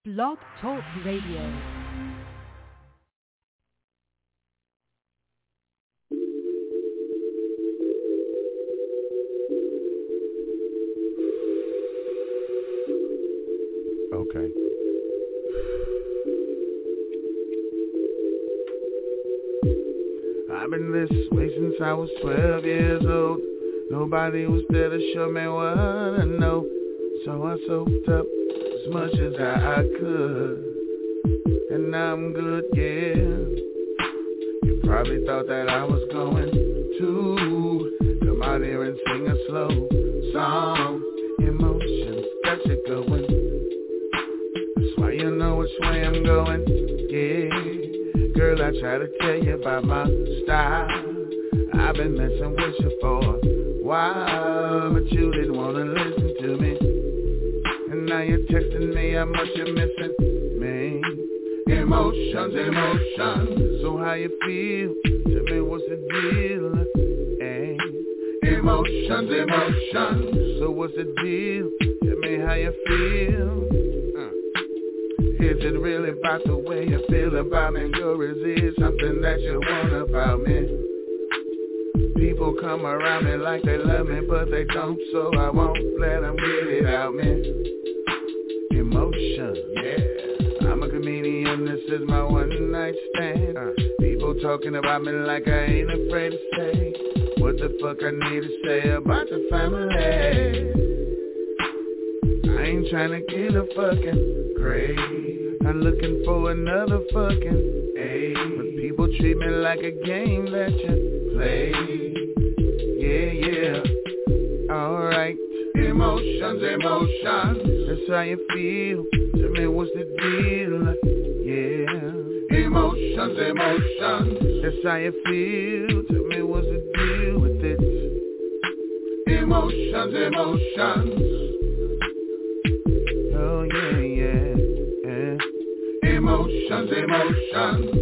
Blog Talk Radio. Okay. I've been this way since I was 12 years old. Nobody was there to show me what I know. So I soaked up as much as I could. And now I'm good, yeah. You probably thought that I was going to come out here and sing a slow song. Emotions got you going. That's why you know which way I'm going, yeah. Girl, I try to tell you about my style. I've been messing with you for a while, but you didn't wanna listen to me. And now you're texting me how much you're missing me. Emotions, emotions. So how you feel? Tell me what's the deal? Hey. Emotions, emotions. So what's the deal? Tell me how you feel. Is it really about the way you feel about me, or is it something that you want about me? People come around me like they love me, but they don't, so I won't let them get it out me. Emotion, yeah. I'm a comedian, this is my one night stand. People talking about me like I ain't afraid to say what the fuck I need to say about the family. I ain't trying to get a fucking grave. I'm looking for another fucking A. But people treat me like a game that you play. Yeah, yeah. Alright. Emotions, emotions. That's how you feel. Tell me what's the deal. Yeah. Emotions, emotions. That's how you feel. Tell me what's the deal with it. Emotions, emotions. Oh yeah, yeah, yeah. Emotions, emotions.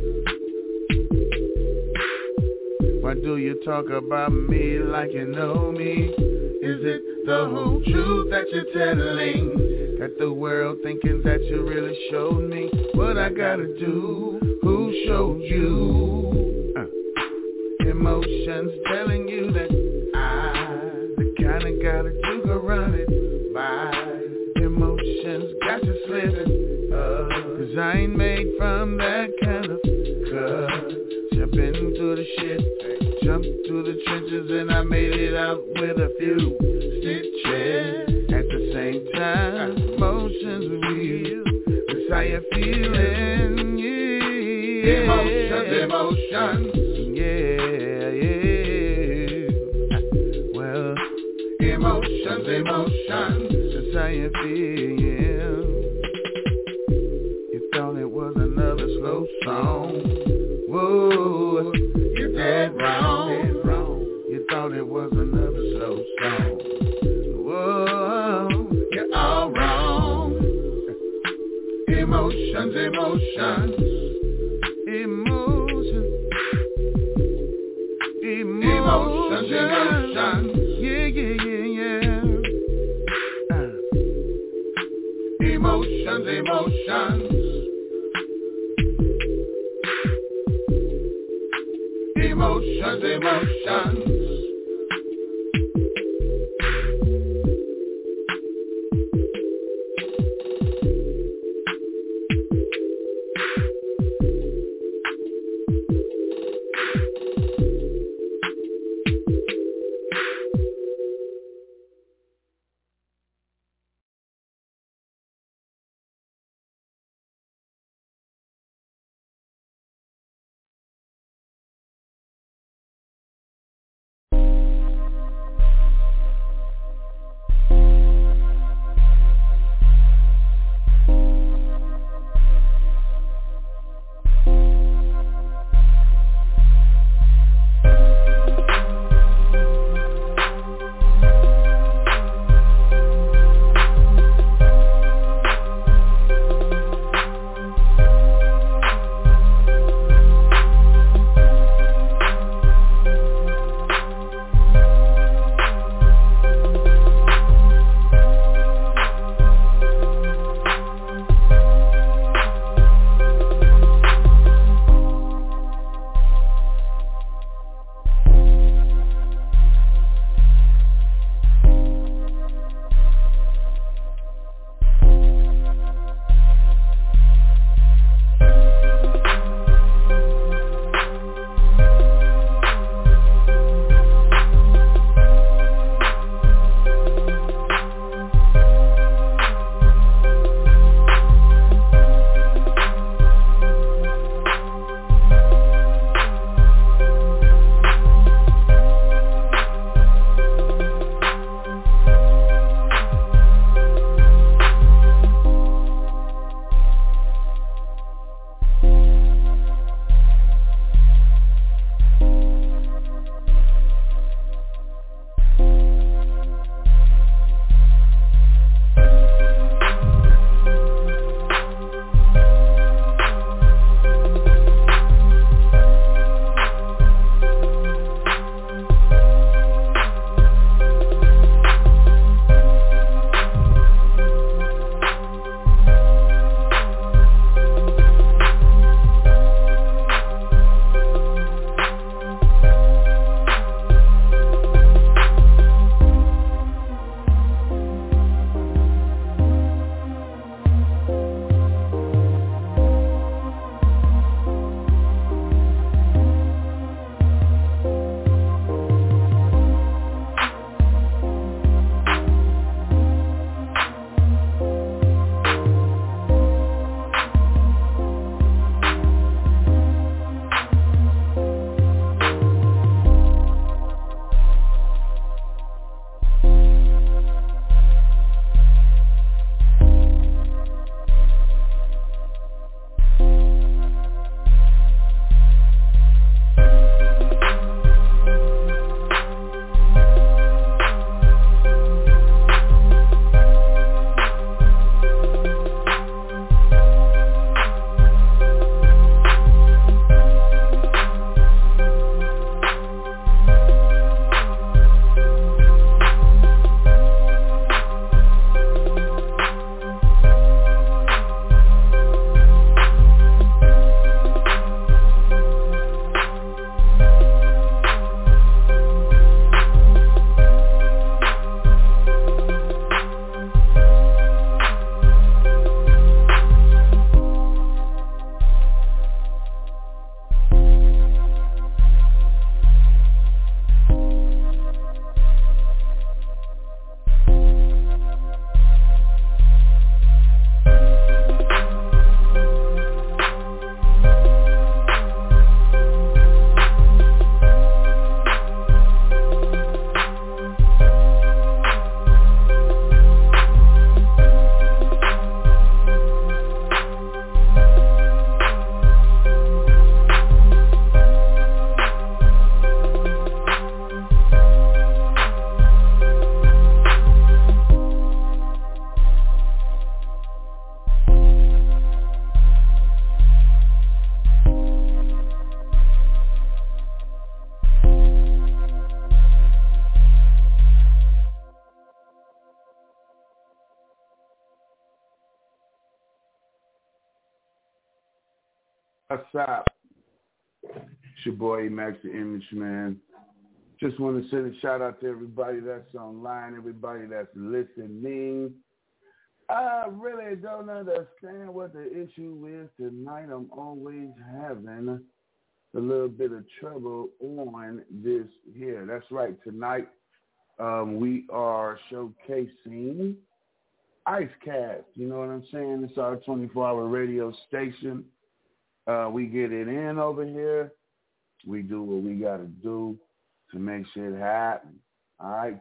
Why do you talk about me like you know me? Is it the whole truth that you're telling? Got the world thinking that you really showed me what I gotta do. Who showed you? Emotions telling you that I the kind of guy that you can run it by. Emotions got you slipping, 'cause I ain't made from that kind of cut. Jumping through the shit, jumped through the trenches, and I made it out with a few stitches. At the same time, emotions real. That's how you feeling, yeah. Emotions, emotions, yeah, yeah. Well, emotions, emotions. That's how you feel. You thought it was another slow song. Whoa, you're dead wrong. You thought it was another slow song. Whoa, you're all wrong. Emotions, emotions. Emotions. Emotions, emotions. Yeah, yeah, yeah, yeah. Emotions, emotions. Emotions, emotions. What's up? It's your boy Max the Image Man. Just want to send a shout out to everybody that's online, everybody that's listening. I really don't understand what the issue is tonight. I'm always having a little bit of trouble on this here. That's right. Tonight we are showcasing IceCast. You know what I'm saying? It's our 24-hour radio station. We get it in over here. We do what we got to do to make shit happen. All right,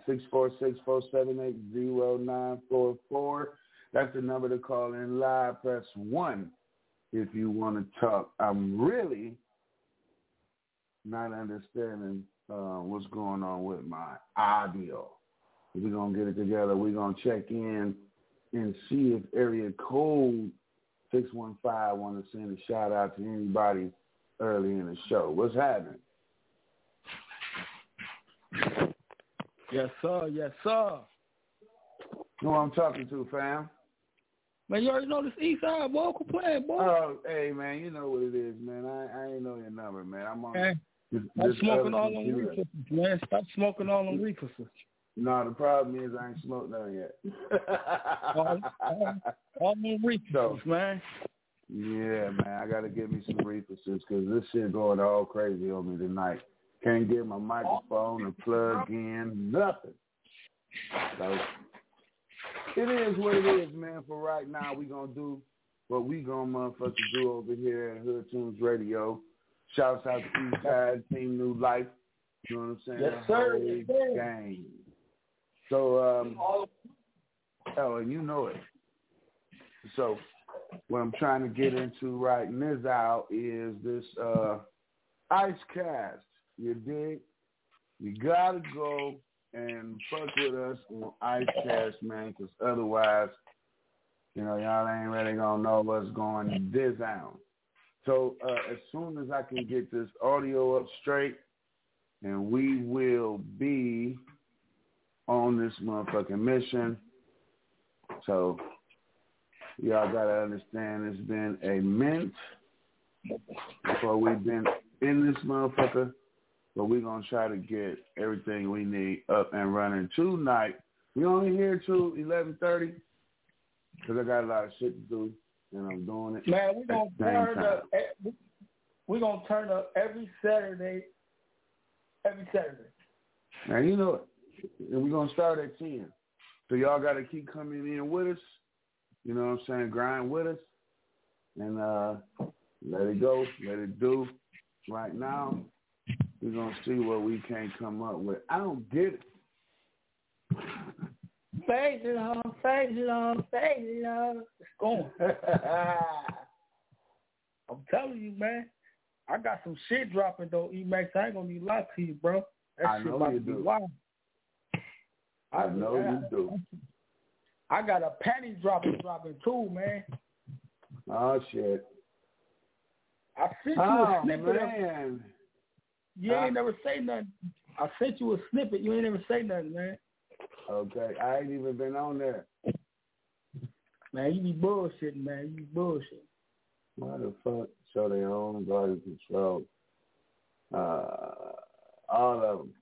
646-478-0944. That's the number to call in live. Press 1 if you want to talk. I'm really not understanding what's going on with my audio. We're going to get it together. We're going to check in and see if area code 615 want to send a shout out to anybody early in the show. What's happening? Yes, sir. Yes, sir. Who I'm talking to, fam? Man, you already know this East Side vocal playing, boy. Oh, hey, man, you know what it is, man. I ain't know your number, man. I'm on Stop smoking all them reefers, man. Stop smoking all them reefers. No, the problem is I ain't smoked none yet. all them reefers, man. Yeah, man, I got to get me some reefers because this shit going all crazy on me tonight. Can't get my microphone to plug in, nothing. So it is what it is, man. For right now, we going to do what we going to motherfucking do over here at Hood Tunes Radio. Shouts out to East Side, Team New Life. You know what I'm saying? Yes, sir. Yes, sir. Gang. So, and you know it. So what I'm trying to get into right now is this IceCast. You dig? You got to go and fuck with us on IceCast, man, because otherwise, you know, y'all ain't really going to know what's going down. So as soon as I can get this audio up straight, and we will be on this motherfucking mission. So y'all got to understand it's been a minute before we've been in this motherfucker. But we're going to try to get everything we need up and running tonight. We only here till 11:30 because I got a lot of shit to do, and I'm doing it. Man, we're going to turn up every Saturday. Now, you know it. And we're going to start at 10. So y'all got to keep coming in with us. You know what I'm saying? Grind with us. And let it go. Let it do. Right now, we're going to see what we can come up with. I don't get it. Fade it on. It's going. I'm telling you, man. I got some shit dropping, though, E-Max. I ain't going to be lying to you, bro. That shit about to be wild. I know you do. I got a panty dropping too, man. Oh, shit. I sent you a snippet. Man. You ain't never say nothing. I sent you a snippet. You ain't never say nothing, man. Okay. I ain't even been on there. Man, you be bullshitting, man. You be bullshitting. Why the fuck show their own guarded control? All of them.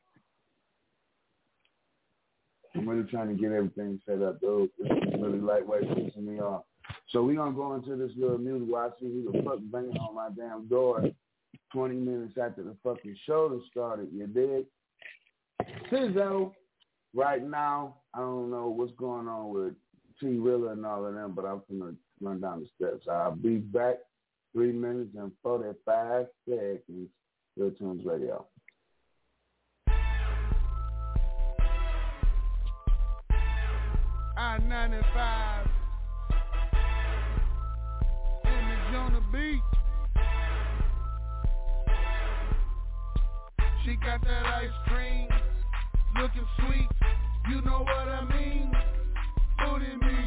I'm really trying to get everything set up, dude. This is really lightweight pissing me off. So we're going to go into this little music while I see who the fuck banging on my damn door 20 minutes after the fucking show that started, you dig? Sizzo, right now, I don't know what's going on with T-Rilla and all of them, but I'm going to run down the steps. I'll be back 3 minutes and 45 seconds. Hood Tunes Radio. I-95 Image on the beat. She got that ice cream looking sweet. You know what I mean? Booty meat.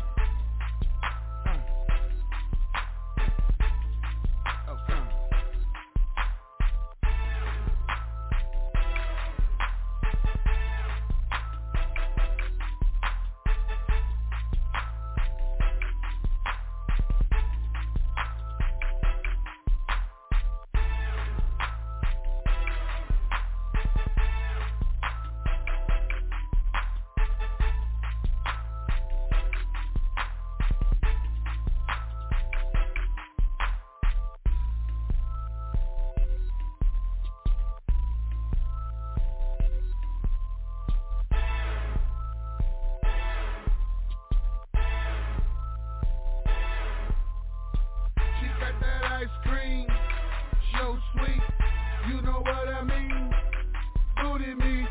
ice cream, so sweet, you know what I mean? Booty me.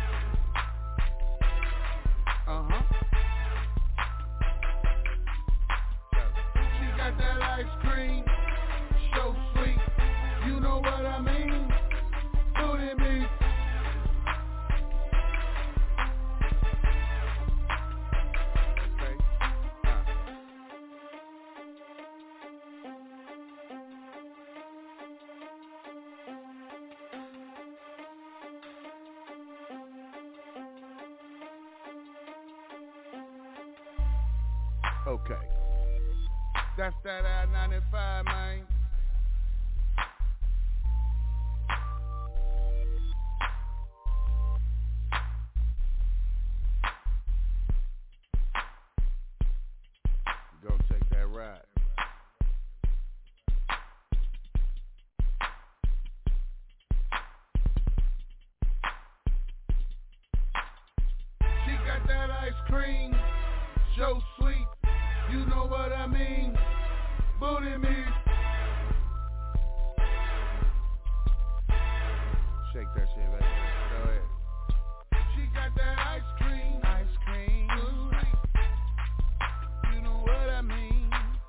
She got that ice cream, so sweet, you know what I mean? Booty me. Okay. That's that I-95, man. Go take that ride. She got that ice cream, so sweet, you know what I mean? Booty me. Shake that shit back there. Go ahead. She got that ice cream, so sweet, you know what I mean?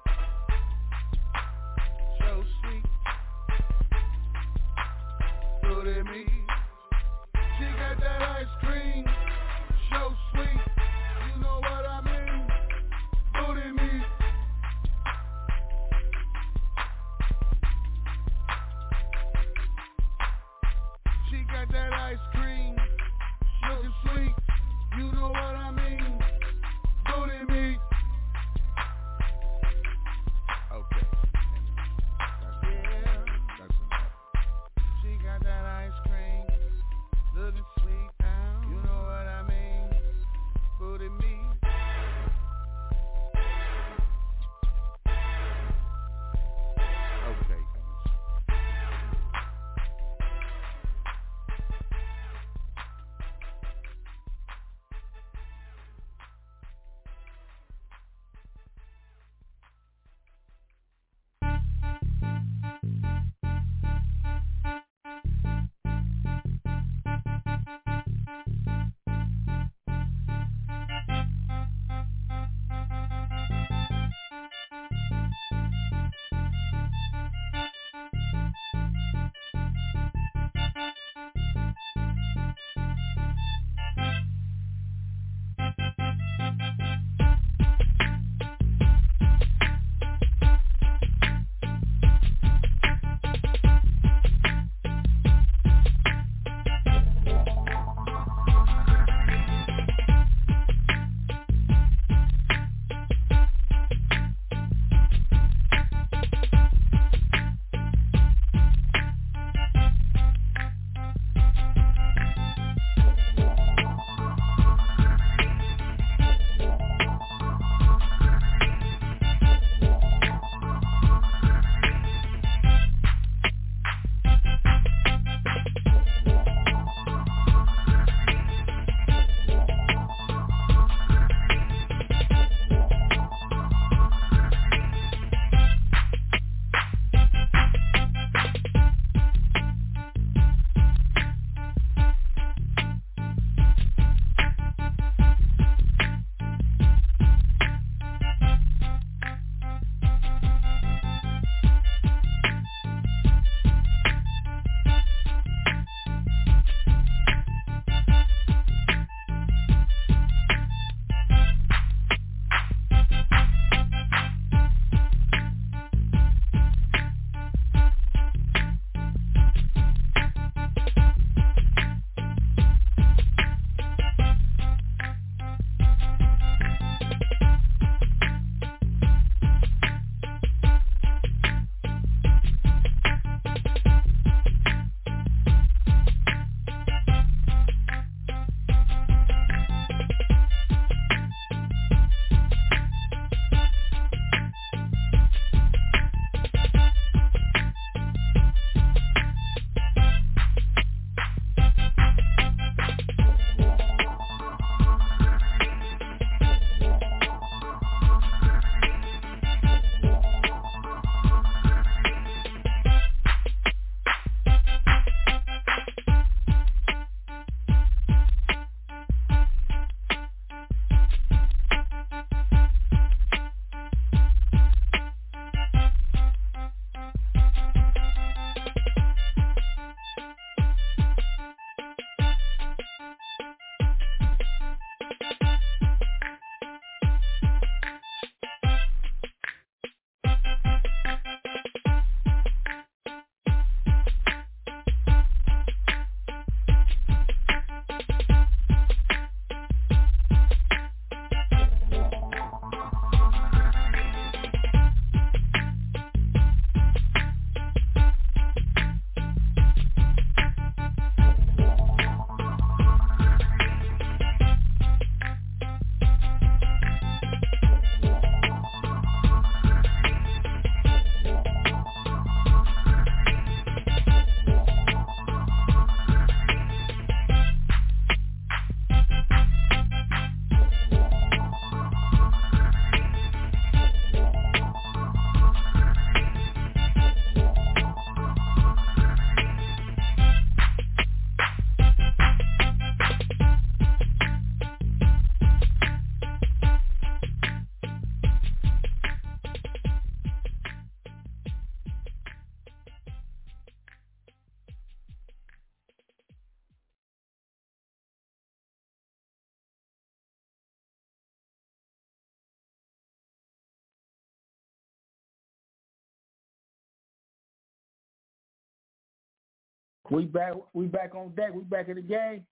So sweet, booty me. She got that ice cream, so sweet, you know what I mean? Booty me. She got that ice cream, sugar sweet, you know what I mean? Booty me. Okay. That's enough. She got that ice cream. We back on deck. We back in the game.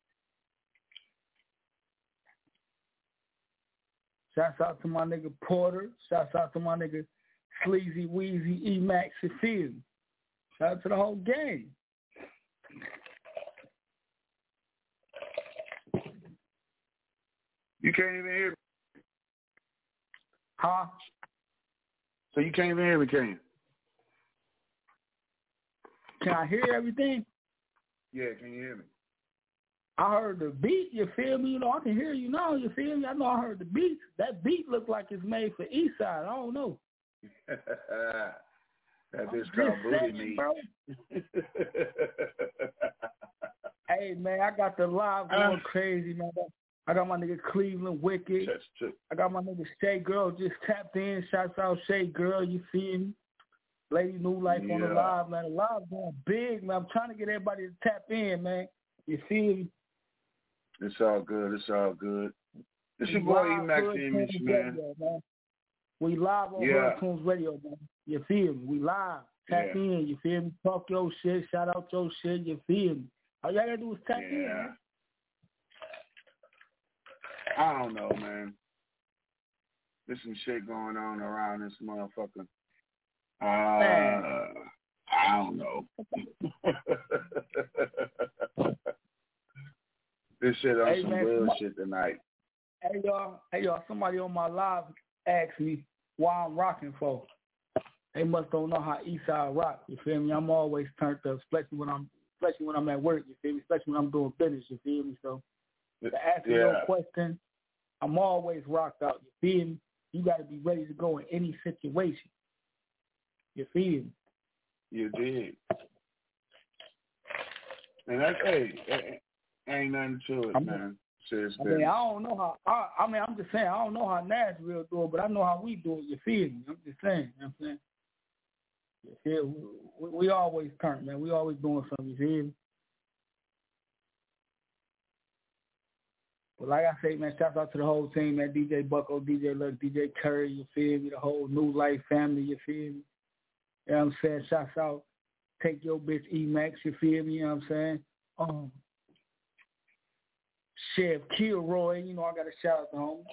Shouts out to my nigga Porter. Shouts out to my nigga Sleazy Weezy E-Max and Fizz. Shout out to the whole gang. You can't even hear me. Huh? So you can't even hear me, can you? Can I hear everything? Yeah, can you hear me? I heard the beat, you feel me? You know, I can hear you now, you feel me? I know I heard the beat. That beat looked like it's made for Eastside. I don't know. That bitch called Booty Meat. Bro. Hey, man, I got the live going crazy, man. I got my nigga Cleveland Wicked. I got my nigga Shay Girl just tapped in. Shouts out Shay Girl, you feel me? Lady New Life on the live, man. The live going big, man. I'm trying to get everybody to tap in, man. You feel me? It's all good. It's all good. It's your boy E-Max Image, man. Radio, man. We live on Hurricanes Radio, man. You feel me? We live. Tap in, you feel me? Talk your shit. Shout out your shit, you feel me? All y'all gotta do is tap in, man. I don't know, man. There's some shit going on around this motherfucker. I don't know. This shit on some bullshit tonight. Hey y'all, somebody on my live asked me why I'm rocking for. They must don't know how Eastside rock, you feel me? I'm always turned up, especially when I'm at work, you feel me? Especially when I'm doing business, you feel me? So to answer your question, I'm always rocked out, you feel me? You gotta be ready to go in any situation. You feel me? You did. And that's, ain't nothing to it, man. I mean, I don't know how, I'm just saying, I don't know how Nashville do it, but I know how we do it, you feel me? I'm just saying, you know what I'm saying? You feel me? We always turn, man. We always doing something, you feel me? But like I say, man, shout out to the whole team, man. DJ Bucko, DJ Luck, DJ Curry, you feel me? The whole New Life family, you feel me? You know what I'm saying? Shouts out. Take your bitch E-Max, you feel me? You know what I'm saying? Chef Kilroy, you know I got a shout out to home.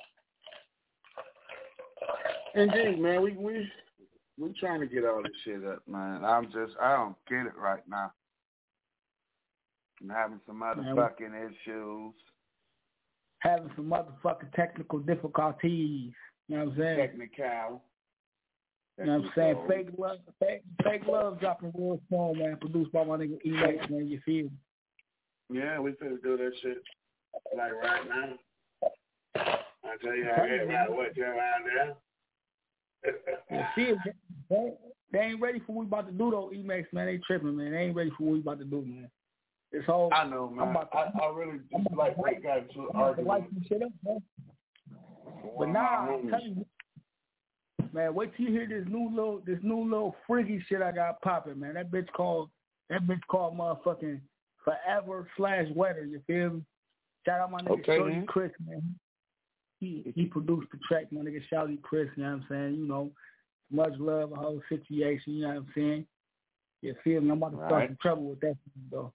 Indeed, man. We trying to get all this shit up, man. I don't get it right now. I'm having some motherfucking issues. Having some motherfucking technical difficulties. You know what I'm saying? Technical. You know what I'm saying? Fake love dropping real song, man. Produced by my nigga E-Max, man. You feel me? Yeah, we finna do that shit like right now. I tell you how everybody what you're around there. You feel me? They ain't ready for what we about to do though, E-Max, man. They tripping, man. They ain't ready for what we about to do, man. This whole I know, man. I really just like break out to argument. Shit up, man. But now I'm telling you, man, wait till you hear this new little freaky shit I got popping, man. That bitch called motherfucking Forever/Weather, you feel me? Shout out my nigga Shorty Chris, man. He produced the track, my nigga Shorty Chris, you know what I'm saying? You know, much love, the whole situation, you know what I'm saying? You feel me? I'm about to start some trouble with that though.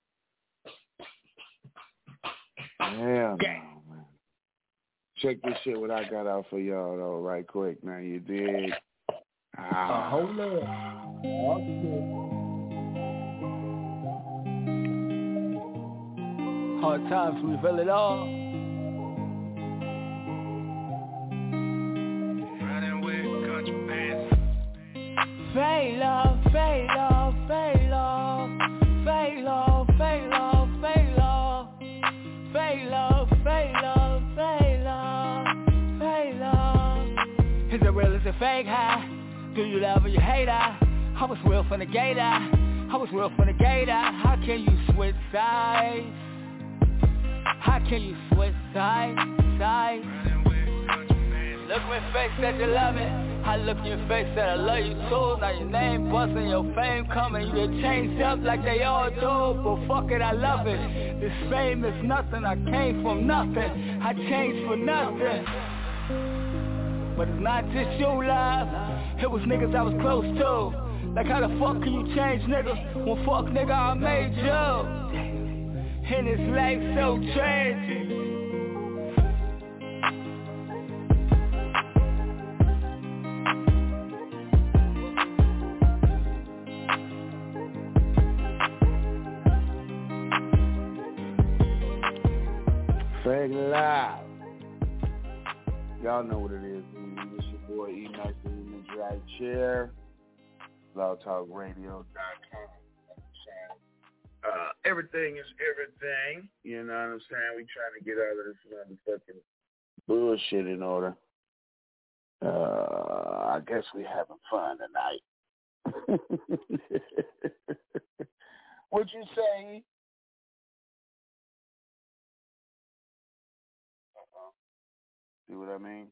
Yeah, man. Check this shit what I got out for y'all though, right quick. Now you dig? Hold up. Hard times, we feel it all. Running with country bands. Fade love, fade love, fade love, fade love, fade love, fade love, fade love, fade love, fade love, fade love. Is it real? Is it fake? High? Do you love or you hate? I was real from the gate. I was real from the gate. How can you switch sides? How can you switch sides? Look me in your face, said you love it. I look in your face, said I love you too. Now your name bustin', your fame coming. You done changed up like they all do. But fuck it, I love it. This fame is nothing, I came from nothing. I changed for nothing. But it's not just you, love. It was niggas I was close to. Like how the fuck can you change nigga when fuck nigga I made you? And this life so tragic. Fake Live. Y'all know what it is. It's your boy E-Max in the dry chair. LawTalkRadio.com. Everything is everything. You know what I'm saying? We trying to get out of this motherfucking bullshit in order. I guess we having fun tonight. What you say? See what I mean?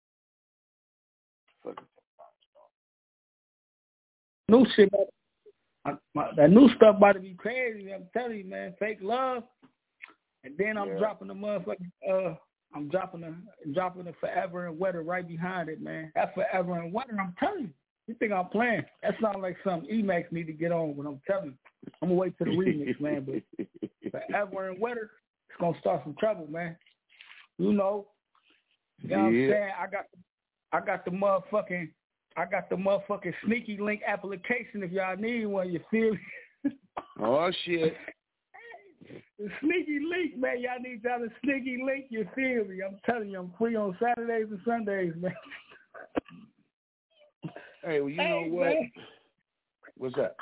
New shit, that new stuff about to be crazy. I'm telling you, man. Fake love, and then I'm dropping the motherfucking. I'm dropping the Forever and Wetter right behind it, man. That Forever and Wetter, I'm telling you. You think I'm playing? That sounds like something Emax need to get on. When I'm telling you, I'm gonna wait for the remix, man. But Forever and Wetter, it's gonna start some trouble, man. You know. You know what I'm saying? I got the motherfucking sneaky link application if y'all need one, you feel me? Oh shit. The sneaky link, man. Y'all need y'all the sneaky link, you feel me? I'm telling you, I'm free on Saturdays and Sundays, man. Hey, well, you know what? Man. What's up?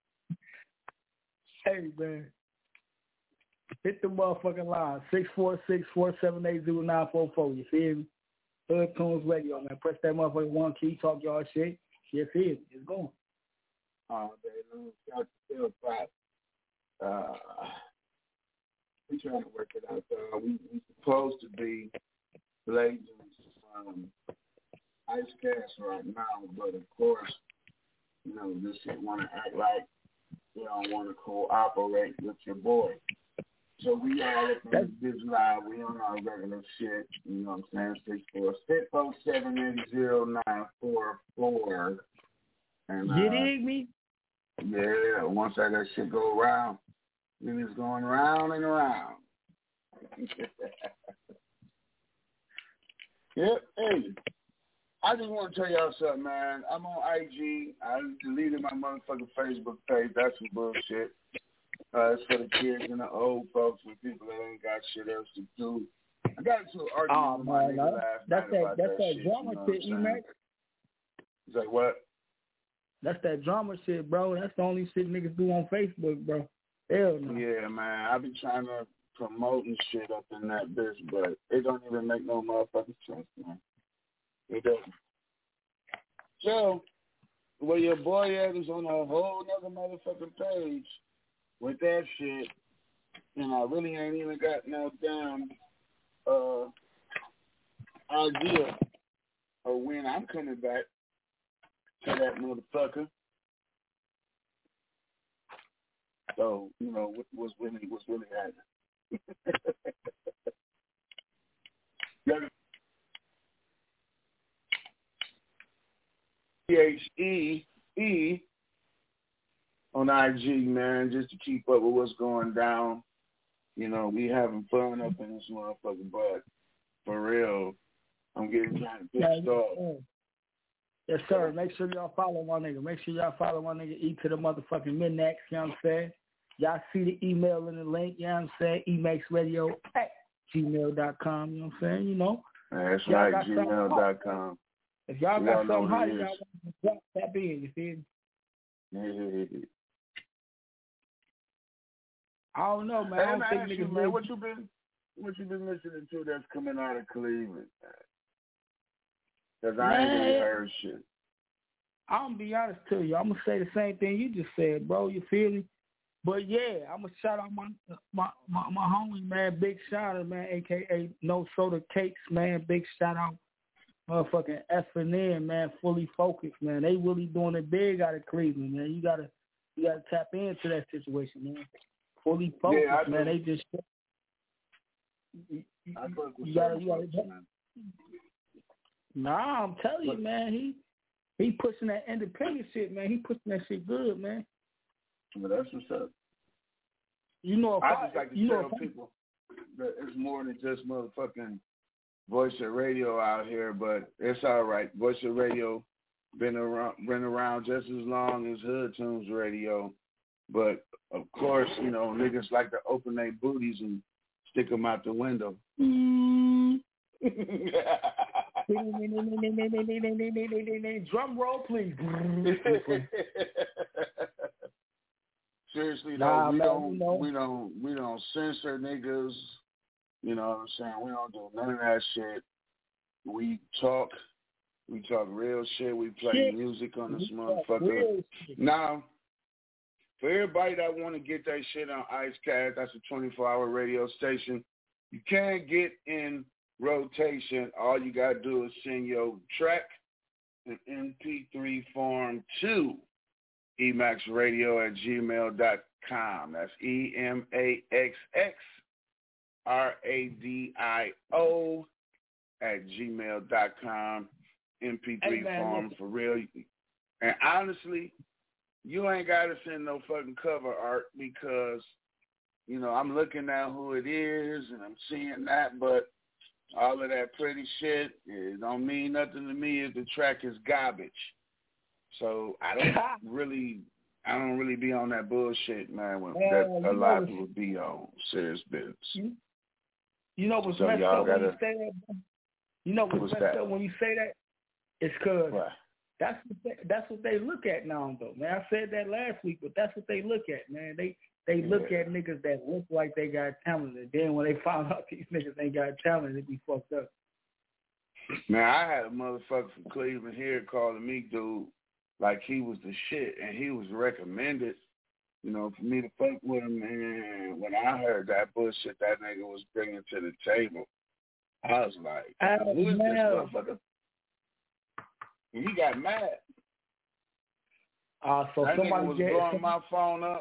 Hey, man. Hit the motherfucking line, 646-478-0944. You feel me? Hood Tunes Radio, man. Press that motherfucking one key, talk y'all shit. You feel me? It's going. We trying to work it out. We supposed to be blazing Ice Cast right now, but of course, you know, this shit want to act like you don't want to cooperate with your boy. So we all up in this live. We on our regular shit. You know what I'm saying? 646-478-0944. And you dig me? Yeah. Once that shit go around, then it's going round and around. Yep. Hey, I just want to tell y'all something, man. I'm on IG. I deleted my motherfucking Facebook page. That's some bullshit. It's for the kids and the old folks and people that ain't got shit else to do. I got into an argument with my nigga last night about that shit. Drama shit, E-Max. It's like what? That's that drama shit, bro. That's the only shit niggas do on Facebook, bro. Hell no. Yeah, man. I be trying to promote and shit up in that bitch, but it don't even make no motherfucking sense, man. It doesn't. So, where your boy at is on a whole nother motherfucking page with that shit, and I really ain't even got no damn idea of when I'm coming back to that motherfucker. So, you know, what's really happening. THEE on IG, man, just to keep up with what's going down. You know, we having fun up in this motherfucking butt. For real. I'm getting kind of pissed off. Yes, sir. Make sure y'all follow my nigga. E to the motherfucking Midnax, you know what I'm saying? Y'all see the email in the link, you know what I'm saying? emaxradio@gmail.com, you know what I'm saying? You know. That's right, gmail.com. If y'all got something hot, y'all want to drop that in, you feel me? I don't know, man. I don't think niggas, man, what you been listening to that's coming out of Cleveland? Because I ain't really heard shit. I'm gonna be honest to you. I'm gonna say the same thing you just said, bro. You feel me? But yeah, I'm gonna shout out my homie, man. Big shout out, man. AKA No Soda Cakes, man. Big shout out, motherfucking F&N, man. Fully focused, man. They really doing it big out of Cleveland, man. You gotta tap into that situation, man. Fully focused, man. They just you gotta. Nah, I'm telling you, man. He pushing that independent shit, man. He pushing that shit good, man. But that's what's up. You know, I just like to tell people that it's more than just motherfucking Voice of Radio out here, but it's all right. Voice of Radio been around just as long as Hood Tunes Radio, but of course, you know, niggas like to open their booties and stick them out the window. Drum roll, please. Seriously though, we don't censor niggas. You know what I'm saying? We don't do none of that shit. We talk real shit. We play music on this motherfucker. Now, for everybody that want to get that shit on IceCast, that's a 24-hour radio station. You can't get in rotation. All you got to do is send your track in MP3 form to emaxradio@gmail.com. That's EMAXXRADIO@gmail.com. MP3 form for real. And honestly, you ain't got to send no fucking cover art because, you know, I'm looking at who it is and I'm seeing that, but all of that pretty shit, it don't mean nothing to me if the track is garbage. So I don't really be on that bullshit, man, that a lot of people be on. Serious business. You know what's messed up when you say that? You know what's messed up when you say that? It's because that's what they look at now, though, man. I said that last week, but that's what they look at, man. They look at niggas that look like they got talent, and then when they find out these niggas ain't got talent, they be fucked up. Man, I had a motherfucker from Cleveland here calling me, dude, like he was the shit, and he was recommended, you know, for me to fuck with him. And when I heard that bullshit that nigga was bringing to the table, I was like, who is this motherfucker? And he got mad. So that somebody nigga was blowing my phone up.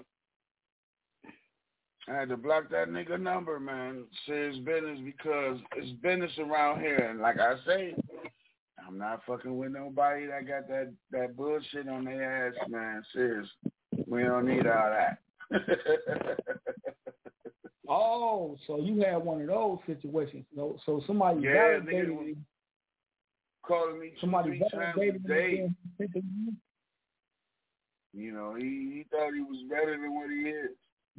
I had to block that nigga number, man. Serious business, because it's business around here. And like I say, I'm not fucking with nobody that got that bullshit on their ass, man. Serious. We don't need all that. Oh, so you had one of those situations. So somebody validated you. Calling me somebody validated you. You know, he thought he was better than what he is.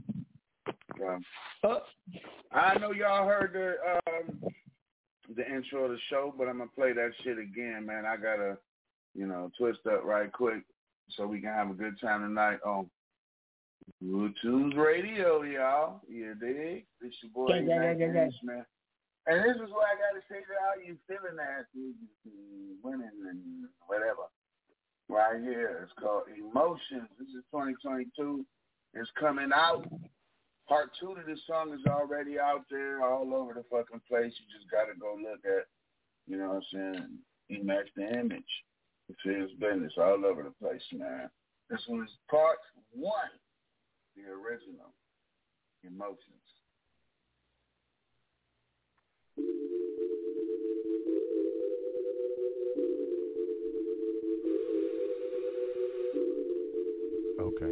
I know y'all heard the intro of the show, but I'm gonna play that shit again, man. I gotta, you know, twist up right quick so we can have a good time tonight on Hood Tunes Radio, y'all. You dig? It's your boy, man. And this is what I gotta say to all you feeling ass women and whatever. Right here, it's called Emotions. This is 2022. It's coming out. Part 2 to this song is already out there all over the fucking place. You just got to go look at, you know what I'm saying, Emax the Image. It's his business all over the place, man. This one is part 1, the original, Emotions. Okay.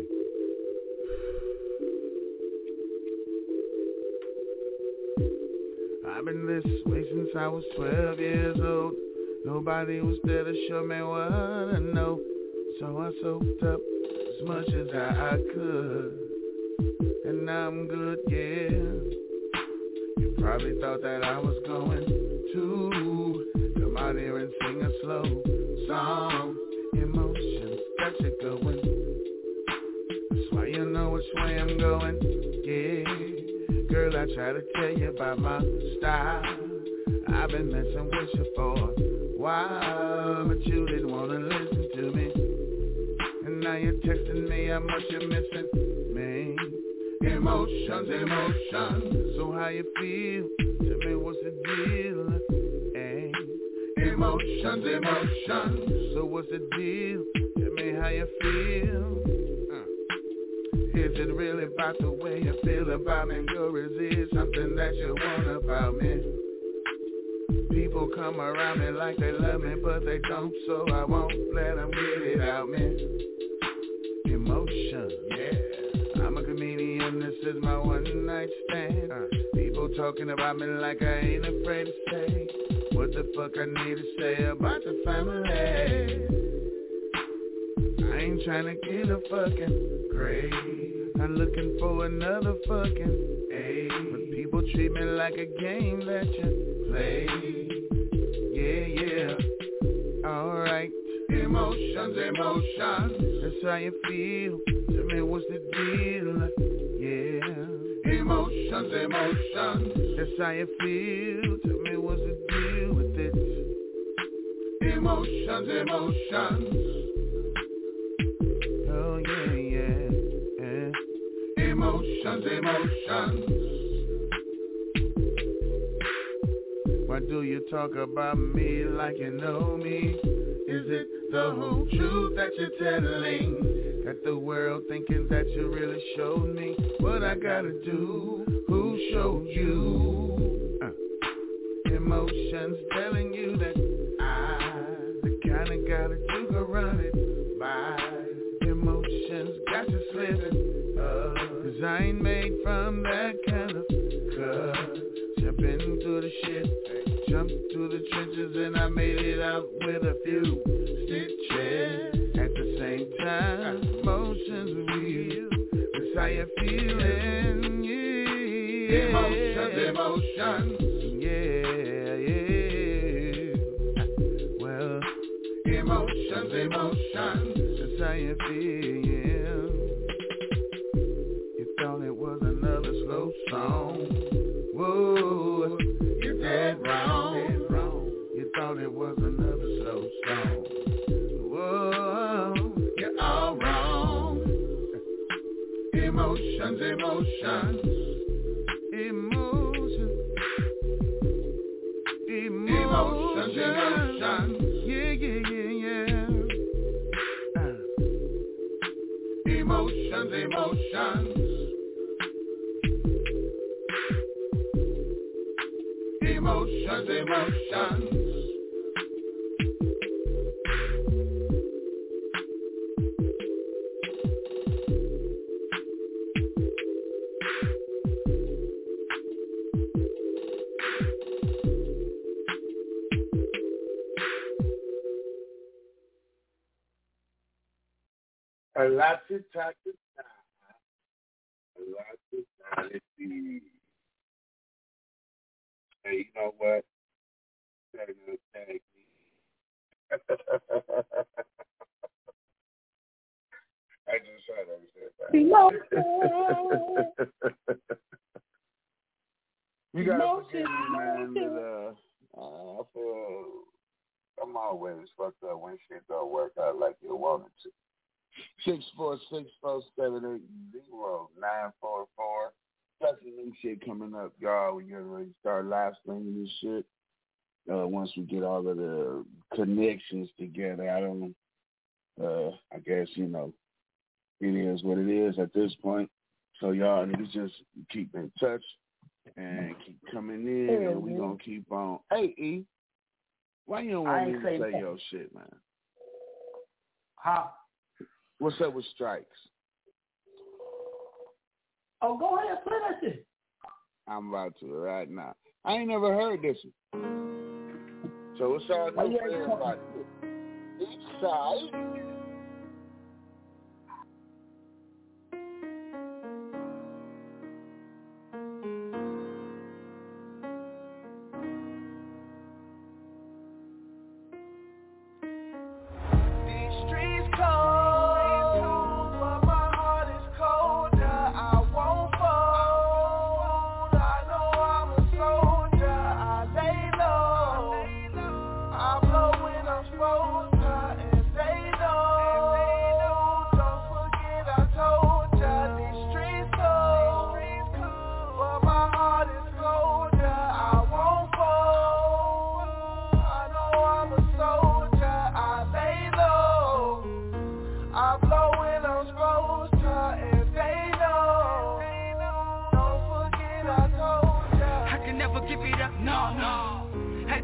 I've been this way since I was 12 years old. Nobody was there to show me what I know. So I soaked up as much as I could. And now I'm good, yeah. You probably thought that I was going to come out here and sing a slow song. Emotions got you going. That's why you know which way I'm going, yeah. Girl, I try to tell you about my style. I've been messing with you for a while, but you didn't want to listen to me. And now you're texting me how much you're missing me. Emotions, emotions. So how you feel? Tell me what's the deal? Hey. Emotions, emotions. So what's the deal? Tell me how you feel. Is it really about the way you feel about me? Or is it something that you want about me? People come around me like they love me, but they don't, so I won't let them get it out, man. Emotion, yeah. I'm a comedian, this is my one night stand. People talking about me like I ain't afraid to say what the fuck I need to say about the family. I ain't trying to get a fucking grave. I'm looking for another fucking A. But people treat me like a game that you play. Yeah, yeah. Alright. Emotions, emotions. That's how you feel. Tell me what's the deal. Yeah. Emotions, emotions. That's how you feel. Tell me what's the deal with it. Emotions, emotions. Oh yeah, yeah, yeah. Emotions, emotions. Why do you talk about me like you know me? Is it the whole truth that you're telling? Got the world thinking that you really showed me what I gotta do. Who showed you? Emotions telling you that I the kind of guy that you can run it by. Emotions got you slipping up, 'cause I ain't made from that kind of cut. Jumping through the shit, jumped through the trenches, and I made it out with a few stitches. At the same time, emotions real. That's how you feeling, yeah. Emotions, emotions, yeah, yeah. Well, emotions, emotions. That's how you feel, yeah. You thought it was another slow song. Whoa, you're dead wrong. You thought it was another slow song. Whoa, you're all wrong. Emotions, emotions. Emotions. Emotions, emotions. Yeah, yeah, yeah, yeah. Emotions, emotions. Emotions, emotions. A lot to talk to time. A lot to time. Let's see. Hey, you know what? Tag me. I just tried to understand that. You gotta forgive me, man, that I feel I'm always fucked up when shit don't work out like you want it to. 6464780-944. Got some new shit coming up, y'all. We're getting ready to start live streaming this shit. Once we get all of the connections together, I guess, you know, it is what it is at this point. So y'all niggas just keep in touch and keep coming in, and we gonna keep on. Hey, E, why you don't want me to say your shit, man? Huh? What's up with strikes? Oh, go ahead, play that shit. I'm about to right now. I ain't never heard this one. So what's all new for everybody? Each side.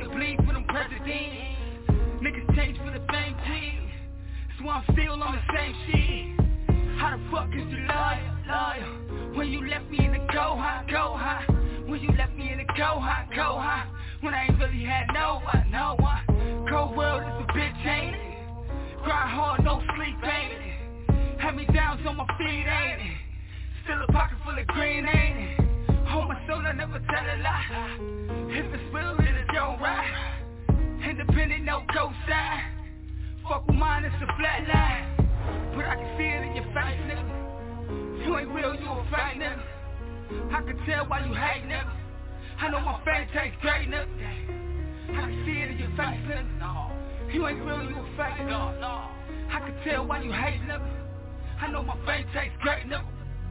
to bleed for them presidents. Niggas change for the fame team. So I'm still on the same shit. How the fuck is you loyal? When you left me in the go high. When you left me in the go high. When I ain't really had no one. Cold world is a bitch, ain't it? Grind hard, no sleep, ain't it? Had me down on my feet, ain't it? Still a pocket full of green, ain't it? Hold my soul, I never tell a lie. If it's real, then it's your ride. Independent, no cosign. Fuck with mine, it's a flat line. But I can see it in your face, nigga. You ain't real, you a fake, nigga. I can tell why you hate, nigga. I know my fame tastes great, nigga. I can see it in your face, nigga. You ain't real, you a fake, nigga. I can tell why you hate, nigga. I know my fame tastes great, nigga.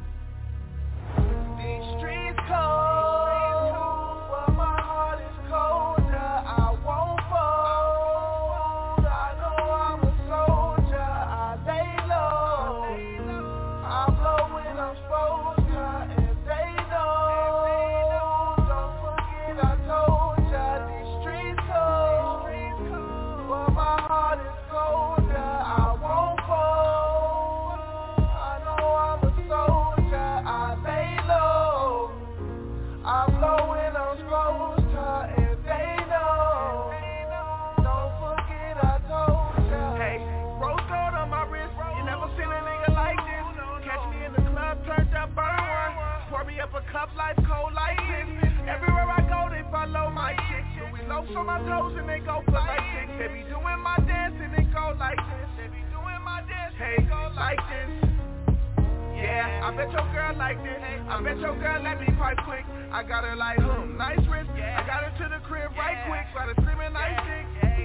These streets cold, but my heart is colder. I won't fold. I know I'm a soldier. I lay low. I'm low when I'm supposed to, and they know. Don't forget I told ya. These streets cold, but my heart is colder. I won't fold. I know I'm a soldier. I lay low. I'm low when I'm supposed to, and they know. Don't forget I told ya. Hey, rose gold on my wrist. You never seen a nigga like this. Catch me in the club, turned up, burn one. Pour me up a cup, life cold like this. Everywhere I go, they follow my chick. Louis Lopes on my toes and they go for like this. They be doing my dance and it go like this. They be doing my dance and it go like this. Yeah, I bet your girl like this. I bet your girl let me pipe quick. I got her like, nice wrist. I got her to the crib right quick. Got her screaming nice dick.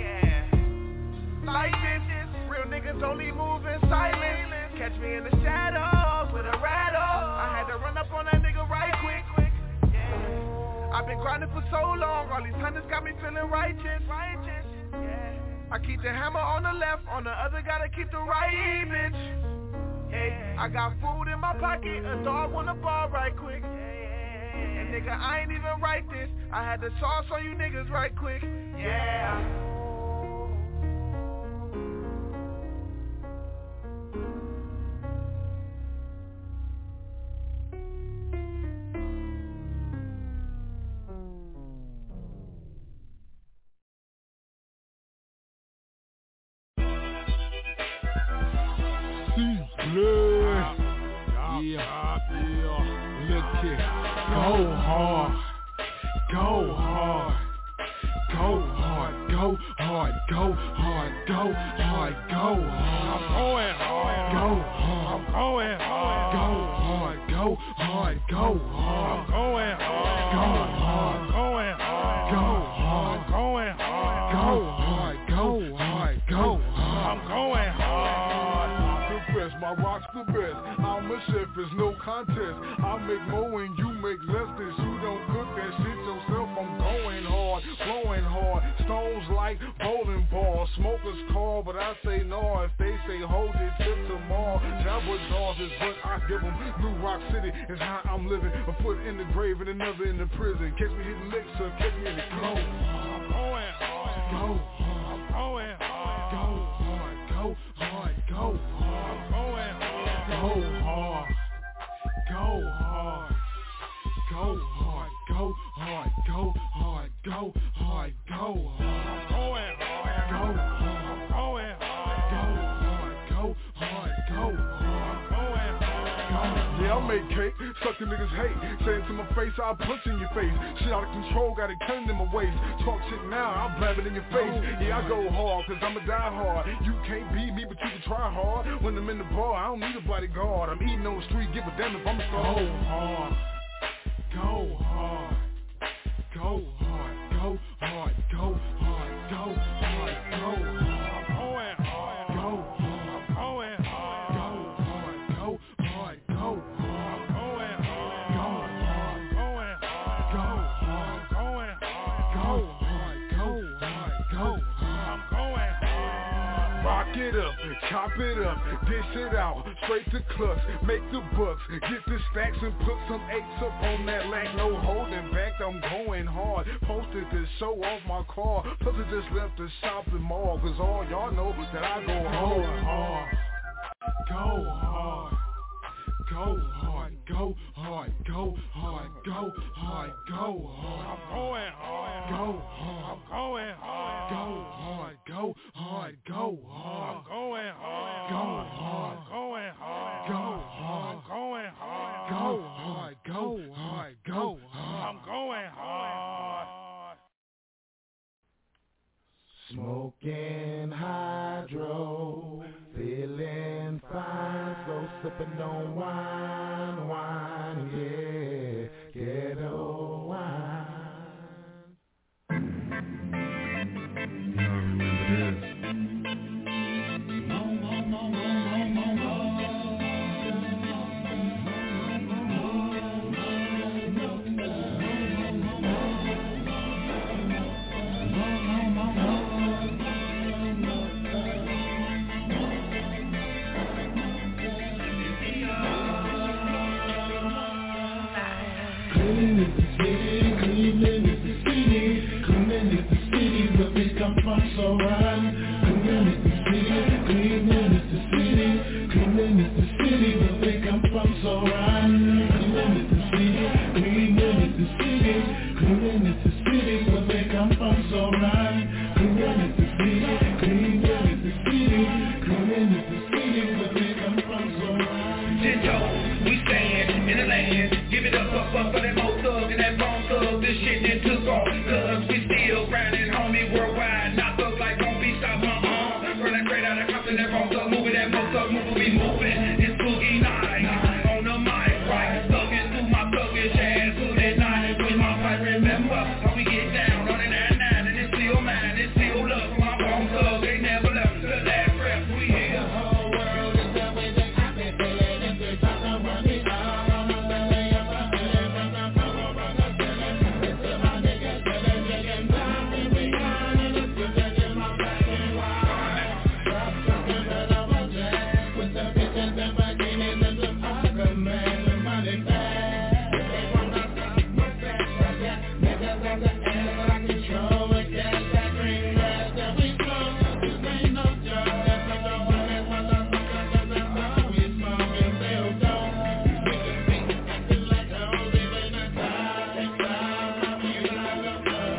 Like this, real niggas only move in silence. Catch me in the shadows with a rattle. I had to run up on that nigga right quick. I've been grinding for so long. All these hunters got me feeling righteous. I keep the hammer on the left, on the other gotta keep the right, bitch. Hey, I got food in my pocket, a dog wanna ball right quick. And nigga, I ain't even write this. I had to toss on you niggas right quick. Yeah. Look here, go hard, go hard, go hard, go hard, go hard, go hard, go hard. I'm going hard, go hard, I'm going hard, go hard, go hard, go hard. I'm going hard, go hard, going hard, go hard, going hard, go hard, go hard, go hard. I'm going hard. The best, my rock's the best. I'm a chef, it's no contest. I make more and you make less than you don't cook that shit yourself. I'm going hard, flowing hard. Stones like bowling balls. Smokers call, but I say no. If they say hold it till tomorrow. Jabba Jaws is what I give them. New Rock City is how I'm living. A foot in the grave and another in the prison. Catch me hitting licks or catch me in the club. I'm going hard, go hard, I'm going hard, go hard, go hard, go hard. I'm going hard, go hard, go hard, go hard, go hard, go hard, go hard, go hard. I'm going hard, go hard, I'm going hard, go hard, go hard, go hard. I'm going hard. Yeah, I make cake, suck the niggas hate. Say it to my face, I'll punch in your face. Shit out of control, got it turned in my waist. Talk shit now, I'll blab it in your face. Yeah, I go hard, cause I'ma die hard. You can't beat me, but you can try hard. When I'm in the bar, I don't need a bodyguard. I'm eating on the street, give a damn if I'm a star. Go hard, go hard, go hard, go hard, go hard, go hard, go hard. I'm going hard, go hard, I'm going hard, go hard, go hard, go hard. I'm going hard, go hard, going hard, go hard, going hard, go hard, go hard, go hard. I'm going hard. Rock it it up, chop it up, dish it out, straight to clucks, make the bucks, get the stacks and put some eights up on that lack, no holding back, I'm going hard, posted to show off my car, plus I just left the shopping mall, cause all y'all know that I go hard, go hard. Go hard, go hard, go hard, go hard, go hard. I'm going hard. Go hard. I'm going hard. Go hard, go hard, go hard. I'm going hard. Go hard. Going hard. Go hard. Going hard. Go hard, go hard, go hard. I'm going hard. Smoking hydro, feeling fine, so sipping on wine, yeah, ghetto wine. I remember this. So run, Cleveland is the city, Cleveland is the city, Cleveland is the city where they come from. So run, Cleveland is the city, Cleveland is the city, Cleveland is the city where they come from. So run, Cleveland is the city, Cleveland is the city, Cleveland is the city where they come from. So run. 10 toes, we stand in the land, give it up for that mo thug and that bone thug. This shit that took off, cause we still grinding, homie, worldwide. We moving, it's boogie night, on the mic, right, thugging through my thuggish ass, through that night, with my fight, remember, how we get down, on the 9-9, and it's still mine, it's still love, my bone thug, they never left, the last rep, we here. The whole world is the way that I can feel it, if they talk about me, I'm a belly of a belly, from the cover of the ceiling, it's to my niggas, belly, chicken, time, and we gone, and it's good that in my black and white, stop talking about our jack. The bitches and beginnings and the other man, the money bag. If they wanna stop my sex, niggas on the air, but I control it. Gas that green grass that we flow. This ain't no joke, that's like the one that motherfuckers, that's how we smoking real dope. These niggas be acting like hoes, even the time they stop. I feel like a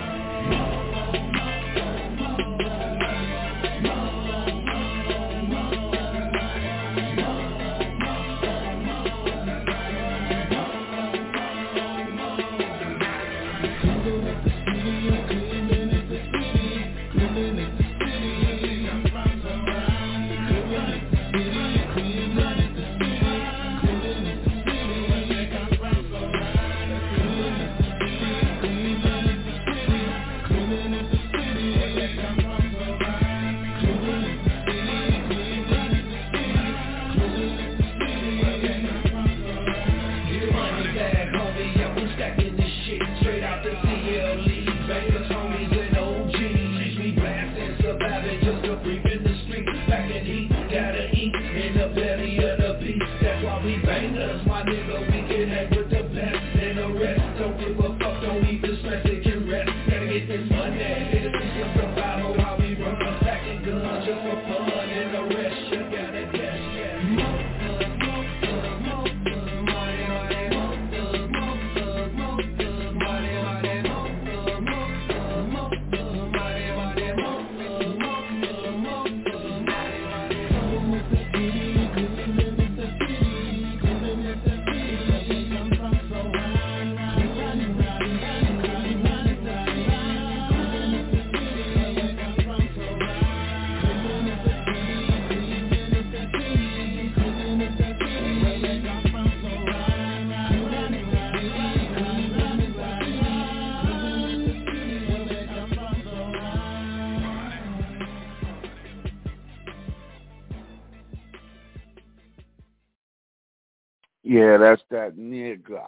Yeah, that's that nigga.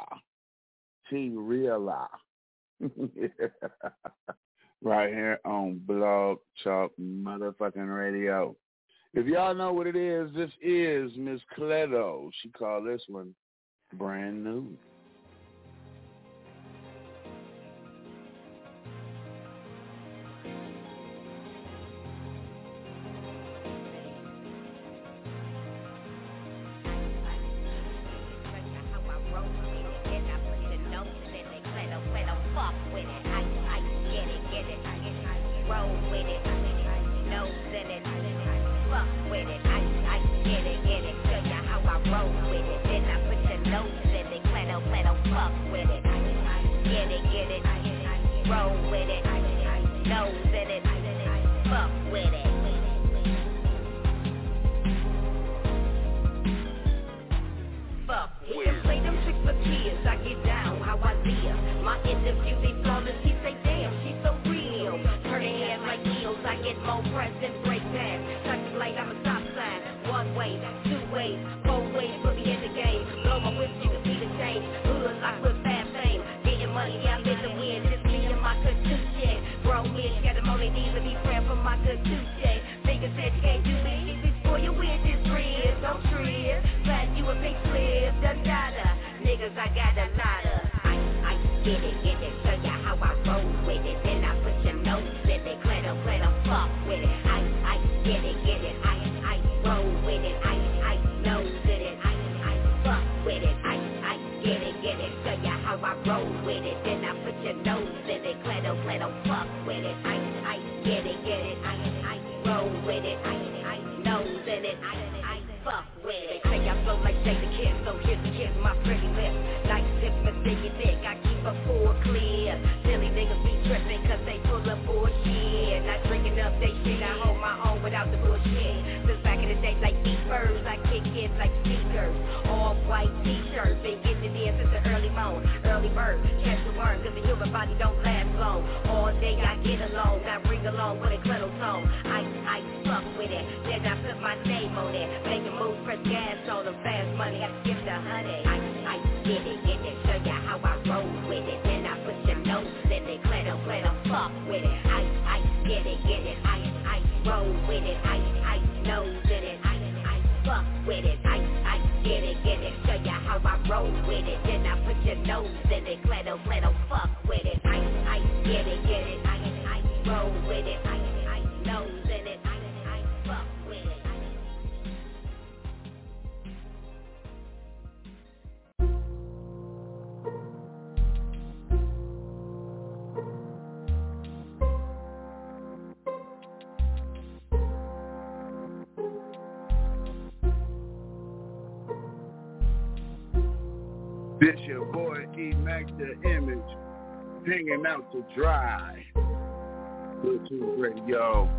T-Reala. Right here on Blog Talk motherfucking radio. If y'all know what it is, this is Miss Cleto. She called this one brand new. This your boy E-Mac the Image, hanging out to dry. Bluetooth Radio.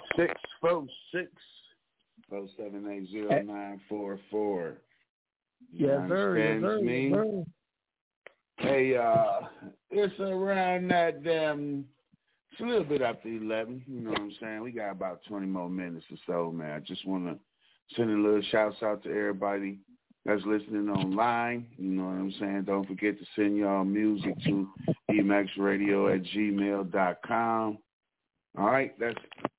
646-478-0944. Yes, sir. Yes, sir. Me? Yes, sir. Hey, it's around that damn. It's a little bit after 11. You know what I'm saying? We got about 20 more minutes or so, man. I just want to send a little shouts out to everybody that's listening online. You know what I'm saying? Don't forget to send y'all music to emaxradio@gmail.com. All right, that's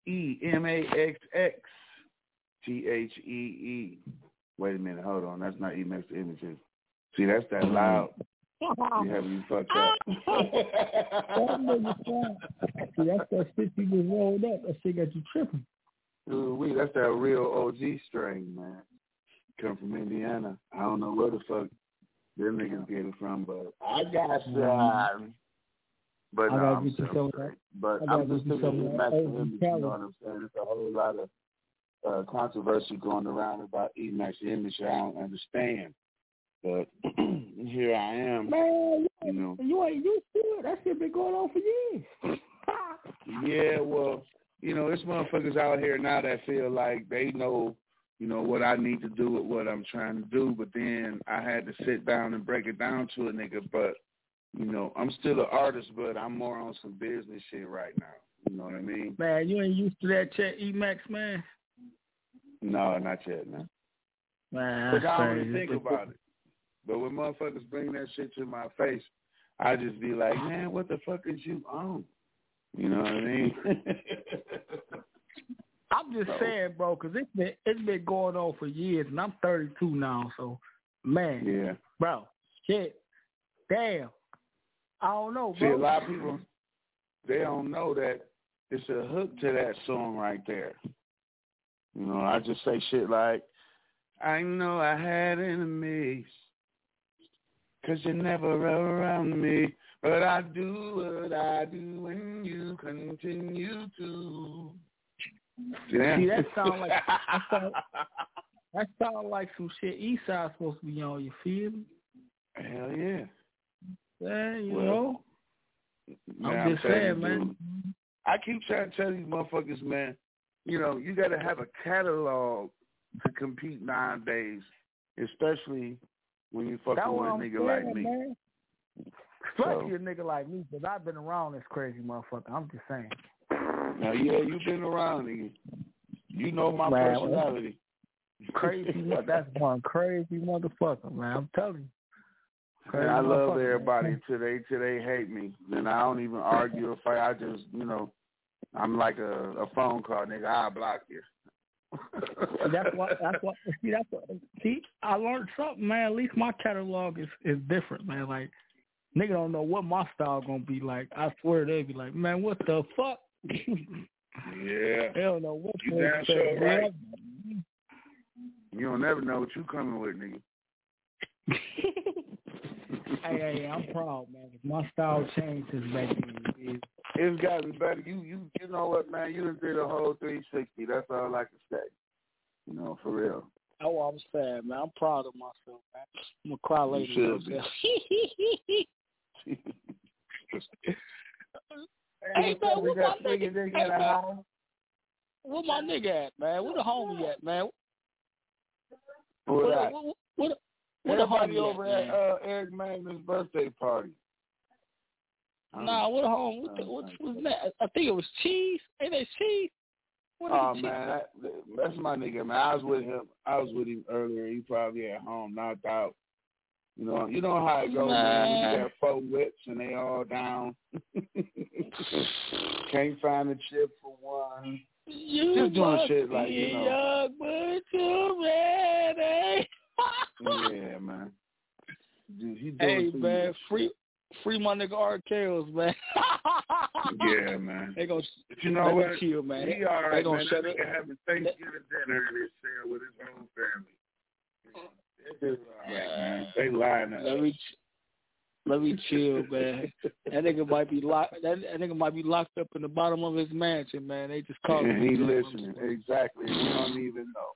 EMAXXTHEE. Wait a minute, hold on. That's not Emax Images. See, that's that loud. You having you fucked up. See, that's that shit you just rolled up. That shit got you tripping. Ooh, that's that real OG strain, man. Come from Indiana. I don't know where the fuck them niggas get it from, but I got some. But no, I'm still straight. But I'm just thinking Emax Images, you know what I'm saying? There's a whole lot of controversy going around about Emax Image. I don't understand. But here I am. Man, you know. You ain't used to it. That shit been going on for years. Yeah, well, you know, there's motherfuckers out here now that feel like they know, you know, what I need to do with what I'm trying to do, but then I had to sit down and break it down to a nigga. But, you know, I'm still an artist, but I'm more on some business shit right now. You know what I mean? Man, you ain't used to that Chet Emax, man? No, not yet, man. Man, but I don't really think about it. But when motherfuckers bring that shit to my face, I just be like, man, what the fuck is you on? You know what I mean? I'm just saying, bro, because it's been going on for years, and I'm 32 now, so, man. Yeah. Bro, shit. Damn. I don't know, bro. See, a lot of people, they don't know that it's a hook to that song right there. You know, I just say shit like, I know I had enemies, 'cause you're never around me, but I do what I do when you continue to. Yeah. See, that sound like some shit Eastside supposed to be on, you feel me? Hell yeah. Yeah, you know. Man, I'm just saying, man. Dude, I keep trying to tell these motherfuckers, man, you know, you got to have a catalog to compete nowadays, especially when you fucking with a nigga like me. Man. Especially a nigga like me, because I've been around this crazy motherfucker. I'm just saying. Now, yeah, you've been around, nigga. You know my personality. Crazy, that's one crazy motherfucker, man. I'm telling you. And I love everybody till they hate me. Then I don't even argue or fight. I just, you know, I'm like a phone call, nigga. I'll block you. That's what. See, I learned something, man. At least my catalog is different, man. Like, nigga don't know what my style gonna be like. I swear they be like, man, what the fuck? Yeah. They don't know what you damn sure right. You don't never know what you coming with, nigga. Hey, I'm proud, man. My style changed since back then. It's gotten better. You know what, man? You done did a whole 360. That's all I can say. You know, for real. Oh, I'm sad, man. I'm proud of myself, man. I'm gonna cry later. You should be. Hey, man, where my nigga at, man? Where the homie at, man? Where the homie over at, at Eric Magnus' birthday party? Nah, what the homie? What's that? I think it was Cheese. Ain't that Cheese? Oh, man, that's my nigga, man. I was with him earlier. He probably at home, knocked out. You know how it goes, man. When you got 4 whips and they all down. Can't find a chip for one. Just doing shit like, you know. Young, but you're ready. Yeah, man. Dude, he hey, man, free my nigga RKO's, man. Yeah, man. They gonna, you know what? Chill, man. He all right, they gonna man. shut it. Having Thanksgiving dinner in his cell with his whole family. It's all right, man. They lying up. Let me chill, man. That nigga might be locked. That nigga might be locked up in the bottom of his mansion, man. They just called him. He listening exactly. We don't even know.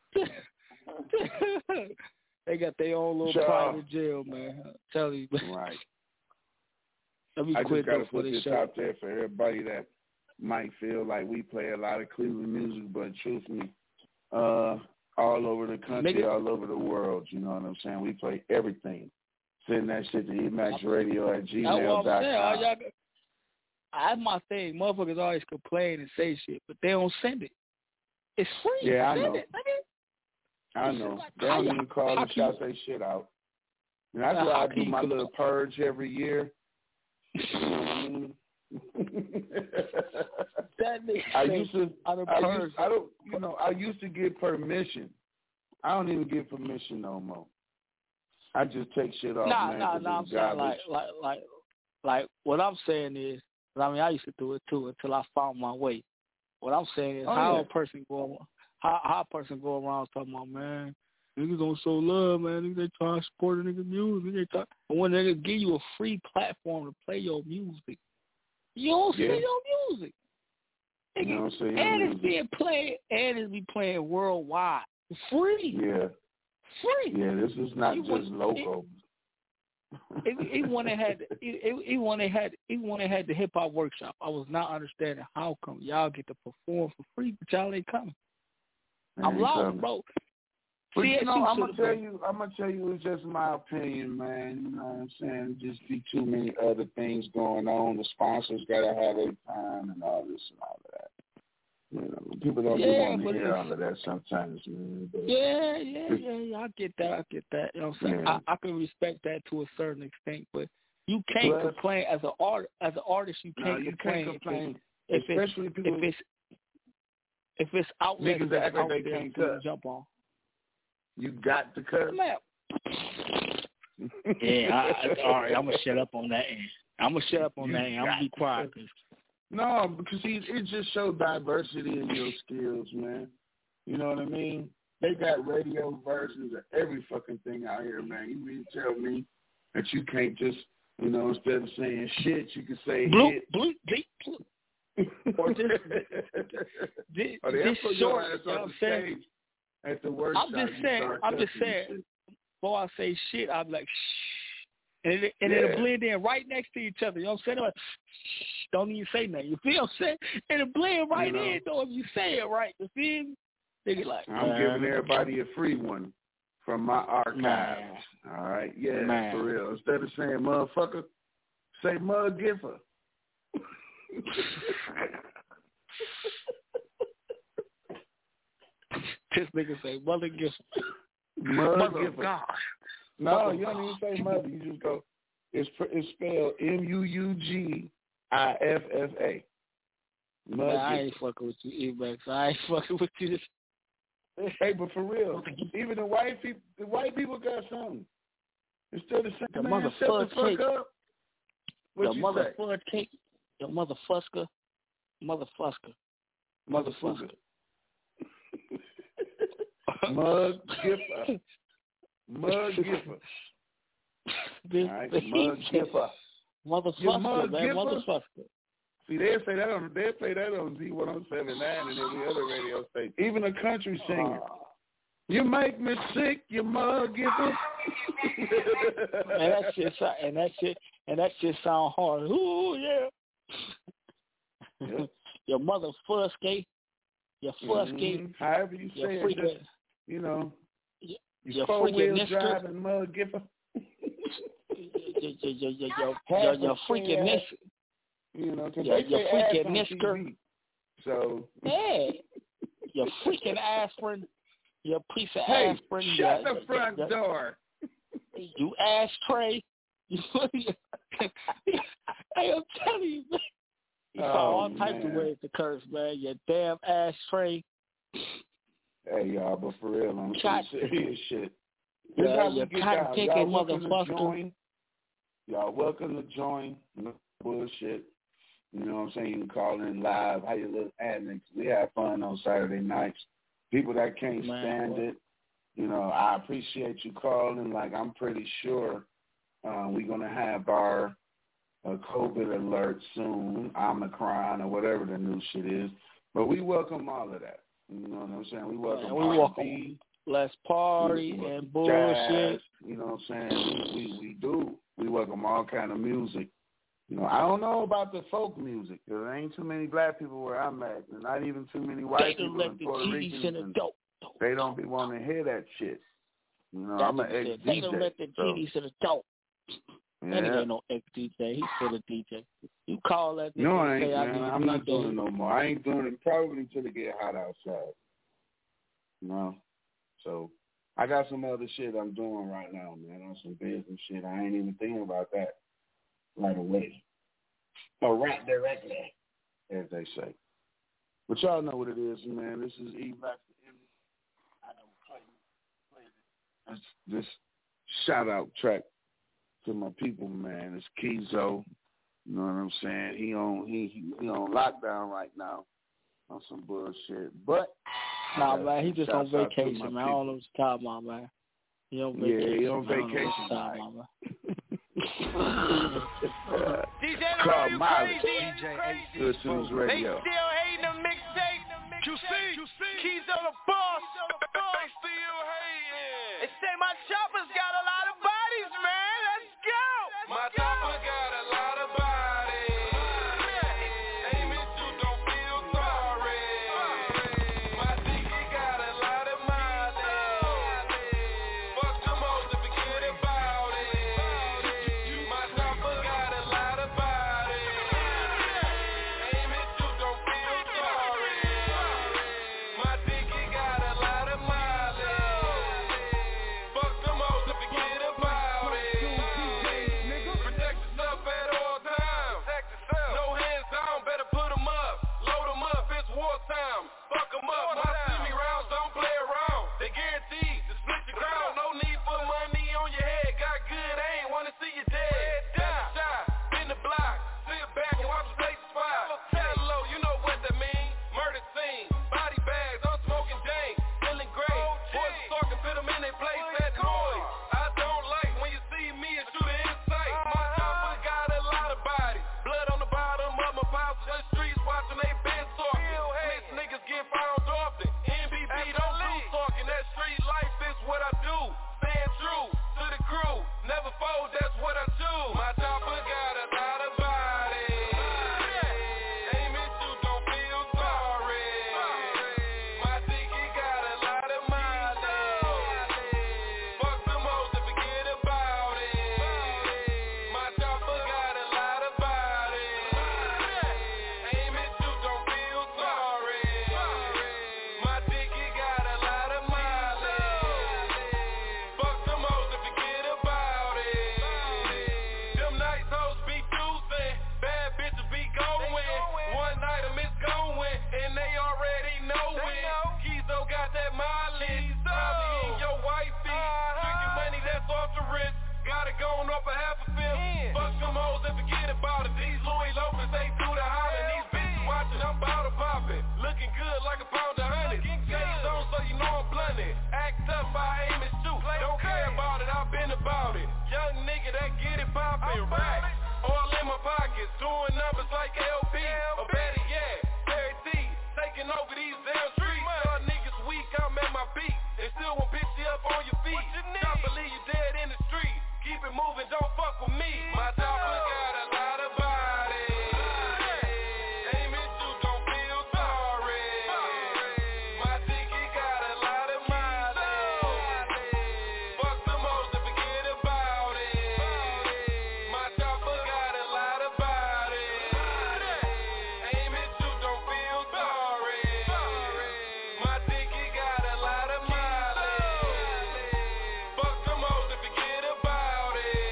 They got their own little private jail, man. I'm telling you, man. Right. Let me I quit just gotta for put this this out there for everybody that might feel like we play a lot of Cleveland music, but truthfully, all over the country, all over the world, you know what I'm saying? We play everything. Send that shit to emaxradio@gmail.com. That's my thing. Motherfuckers always complain and say shit, but they don't send it. It's free. Yeah, I send know. it, nigga. I know. They don't even call and shout their shit out. And that's why I do my little purge every year. I used to get permission. I don't even get permission no more. I just take shit off. I'm saying like what I'm saying is, I used to do it too until I found my way. What I'm saying is how a person go around talking about, man, niggas don't show love, man. Niggas they try to support a nigga music. But when they give you a free platform to play your music, you don't see your music. You don't see your and music. It's being played, and it's be playing worldwide. Free. Yeah. Free. Yeah, this is not just local. Even when they had the hip hop workshop, I was not understanding how come y'all get to perform for free, but y'all ain't coming. I'm lost, bro. But I'm gonna tell you, it's just my opinion, man. You know what I'm saying? Just be too many other things going on. The sponsors gotta have their time and all this and all that. You know, people don't want to hear all of that sometimes, man. But yeah, I get that. You know what I'm saying? Yeah. I can respect that to a certain extent, but you can't complain as an artist. You can't complain. Especially people. If it's outlets niggas that act like they can't cut. Jump on. You got to cut. Yeah, all right. I'm gonna shut up on that end. I'm gonna be quiet. No, because it just shows diversity in your skills, man. You know what I mean? They got radio versions of every fucking thing out here, man. You mean to tell me that you can't just, instead of saying shit, you can say hit? Or this short, you know what I'm saying? At the workshop, I'm just saying. Before I say shit, I'm like, shh. And it'll blend in right next to each other. You know what I'm saying? Like, shh, don't even say nothing. You feel what I'm saying? And it'll blend right in, though, if you say it right. You feel me? Nigga like, I'm giving everybody a free one from my archives. Man. All right? Yeah, for real. Instead of saying motherfucker, say mug giver. This nigga say mother giver. Mother giver. Gosh. No, you don't even say mother. You just go. It's spelled MUUGIFFA. Man, I ain't fucking with you, E-Max. I ain't fucking with you. Hey, but for real, even the white people got something. It's still the same. The man, shut the fuck up. The motherfucker cake. The motherfucker. Motherfucker. Mug Gipper. Mug Gipper. All right, Mug Gipper. Motherfucker, man. Motherfucker. See, they play that on Z107.9 and every other radio station. Even a country singer. You make me sick, you mug Gipper. and that shit sound hard. Ooh, yeah. Yep. Your mother fussgate. Your fussgate. However you say it, just, your four-wheel freaking driving mug Gipper. Your freaking nisker. Your freaking nisker. So. Yeah. Your freaking aspirin. Your piece of aspirin. Shut the front door. You ashtray. Hey, I'm telling you, man. You saw all types of ways to curse, man. Your damn ashtray. Hey, y'all, but for real, I'm serious shit. Yeah, your cotton-picking motherfucker. Y'all welcome to join. No bullshit. You know what I'm saying? You can call in live. How you little addicts? We have fun on Saturday nights. People that can't stand it, I appreciate you calling. Like, I'm pretty sure we're going to have our COVID alert soon, Omicron or whatever the new shit is. But we welcome all of that. You know what I'm saying? We welcome less party and bullshit. Jazz, you know what I'm saying? We do. We welcome all kind of music. You know, I don't know about the folk music. There ain't too many black people where I'm at, and not even too many white people and Puerto Ricans. And they don't be wanting to hear that shit. You know, I'm an ex-DJ. They don't let the GDs to the dope. That nigga ain't no ex-DJ. He's still a DJ. You call that nigga. No, I ain't, man. I'm not doing it no more. I ain't doing it probably until it get hot outside. You know? So, I got some other shit I'm doing right now, man. On some business shit. I ain't even thinking about that right away. Or right directly, as they say. But y'all know what it is, man. This is E Black. I don't play this shout-out track to my people, man. It's Kizo. You know what I'm saying? He on lockdown right now on some bullshit. But nah, man, he just on vacation, man. I don't know what you're talking about, man. He on vacation. Yeah, he on vacation. Call Miley. Good Tunes Radio. They still hating the mixtape. QC. Keys on the boss. They still hating. They say my chopper's got a lot of bodies, man. Let's go. My chopper got a lot of bodies. Aim it, you don't feel sorry. My ticket got a lot of mileage. Fuck them hoes and forget about it. My chopper got a lot of bodies. Aim it, you don't feel sorry. My ticket got a lot of mileage. Fuck them hoes and forget about it. Protect yourself at all times. No hands down, better put them up. Load them up, it's wartime. Fuck them up, my semi-rounds don't play around. They guaranteed to split your crown. No need for money on your head. Got good aim, wanna see you dead. That's a shot, in the block. Sit back and watch the places fire. Hello, you know what that mean. Murder scene, body bags, I'm smoking dank. Feeling great, boys talking, put them in their place. That noise, I don't like when you see me and shoot an insight. My chopper got a lot of bodies. Blood on the bottom of my pouch. The streets watching they been talking. Snitch niggas get found often. NBB don't do talking. That street life is what I do. Staying true to the crew. Never fold, that's what I do. My chopper got a lot of bodies. Aim it, you don't feel sorry. My ticket got a lot of mileage. Fuck them hoes and forget about it. My chopper got a lot of bodies. Aim it, you don't feel sorry. My ticket got a lot of mileage. Fuck them hoes and forget about it. Them nights hoes be juicing, bad bitches be going. One night I miss going, and they already know it. Kizo got that mileage, probably in your wifey. Drinking money that's off the wrist, got it going up a half a fifth. Fuck them hoes and forget about it. These Louis Lopez, they do the hollering. These bitches watching, I'm bout to poppin'. Looking good like a pound of honey. Shades on so you know I'm blunted. Act up, I aim and shoot. Don't care about it, I've been about it. Young nigga that get it poppin'. Racks all in my pockets, doing numbers like LP. Or better yet, Terry T, taking over these damn streets. Y'all niggas weak, I'm at my peak. And still won't pick you up on your feet. Don't believe you dead in the street. Keep it moving, don't fuck with me. My chopper got a lot of bodies. Aim it, you don't feel sorry. My ticket got a lot of mileage. Fuck them hoes and forget about it. My chopper got a lot of bodies. Aim it, you don't feel sorry. My ticket got a lot of mileage. Fuck them hoes and forget about it.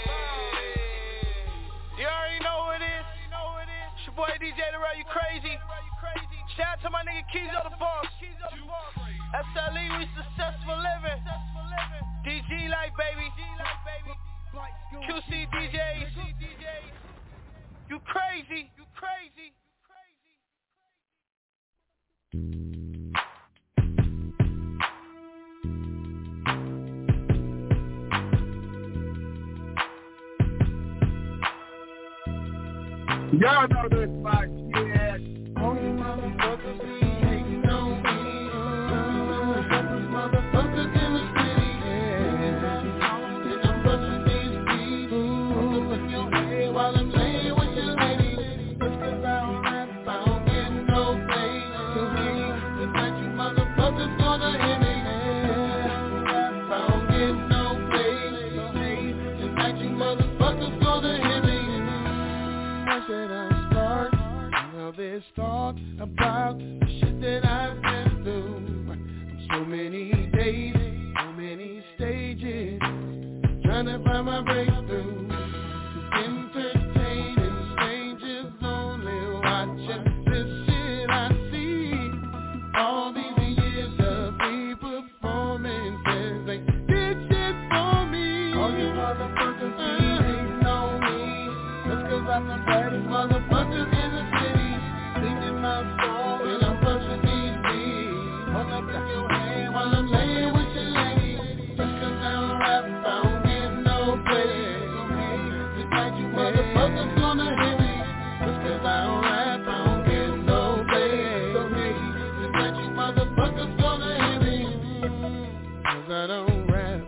You already know who it is. It's your boy DJ The Real You Crazy. Shout out to my nigga Kizo the Boss. SLE, we successful living. DG life, baby. QC DJs. You crazy. Y'all know this my shit. All you motherfuckers be hating on me. Motherfuckers in the city. And I'm brushing these beats. Up in your head while I'm laying with you. start. Now this thought about the shit that I've been through. So many days, so many stages, trying to find my breakthrough. Entertaining strangers only watching this shit I see. All these years of free performances, they did shit for me. All you motherfuckers be hating on me, just cause I'm the baddest motherfucker in the city. Singing my song and I'm busting these beats. Hold up in your hand while I'm laying with your lady. Just cause I don't rap, I don't get no play. So hey, tonight you motherfuckers gonna hear me. Just cause I don't rap, I don't get no play. So hey, tonight you motherfuckers gonna hear me. Cause I don't rap.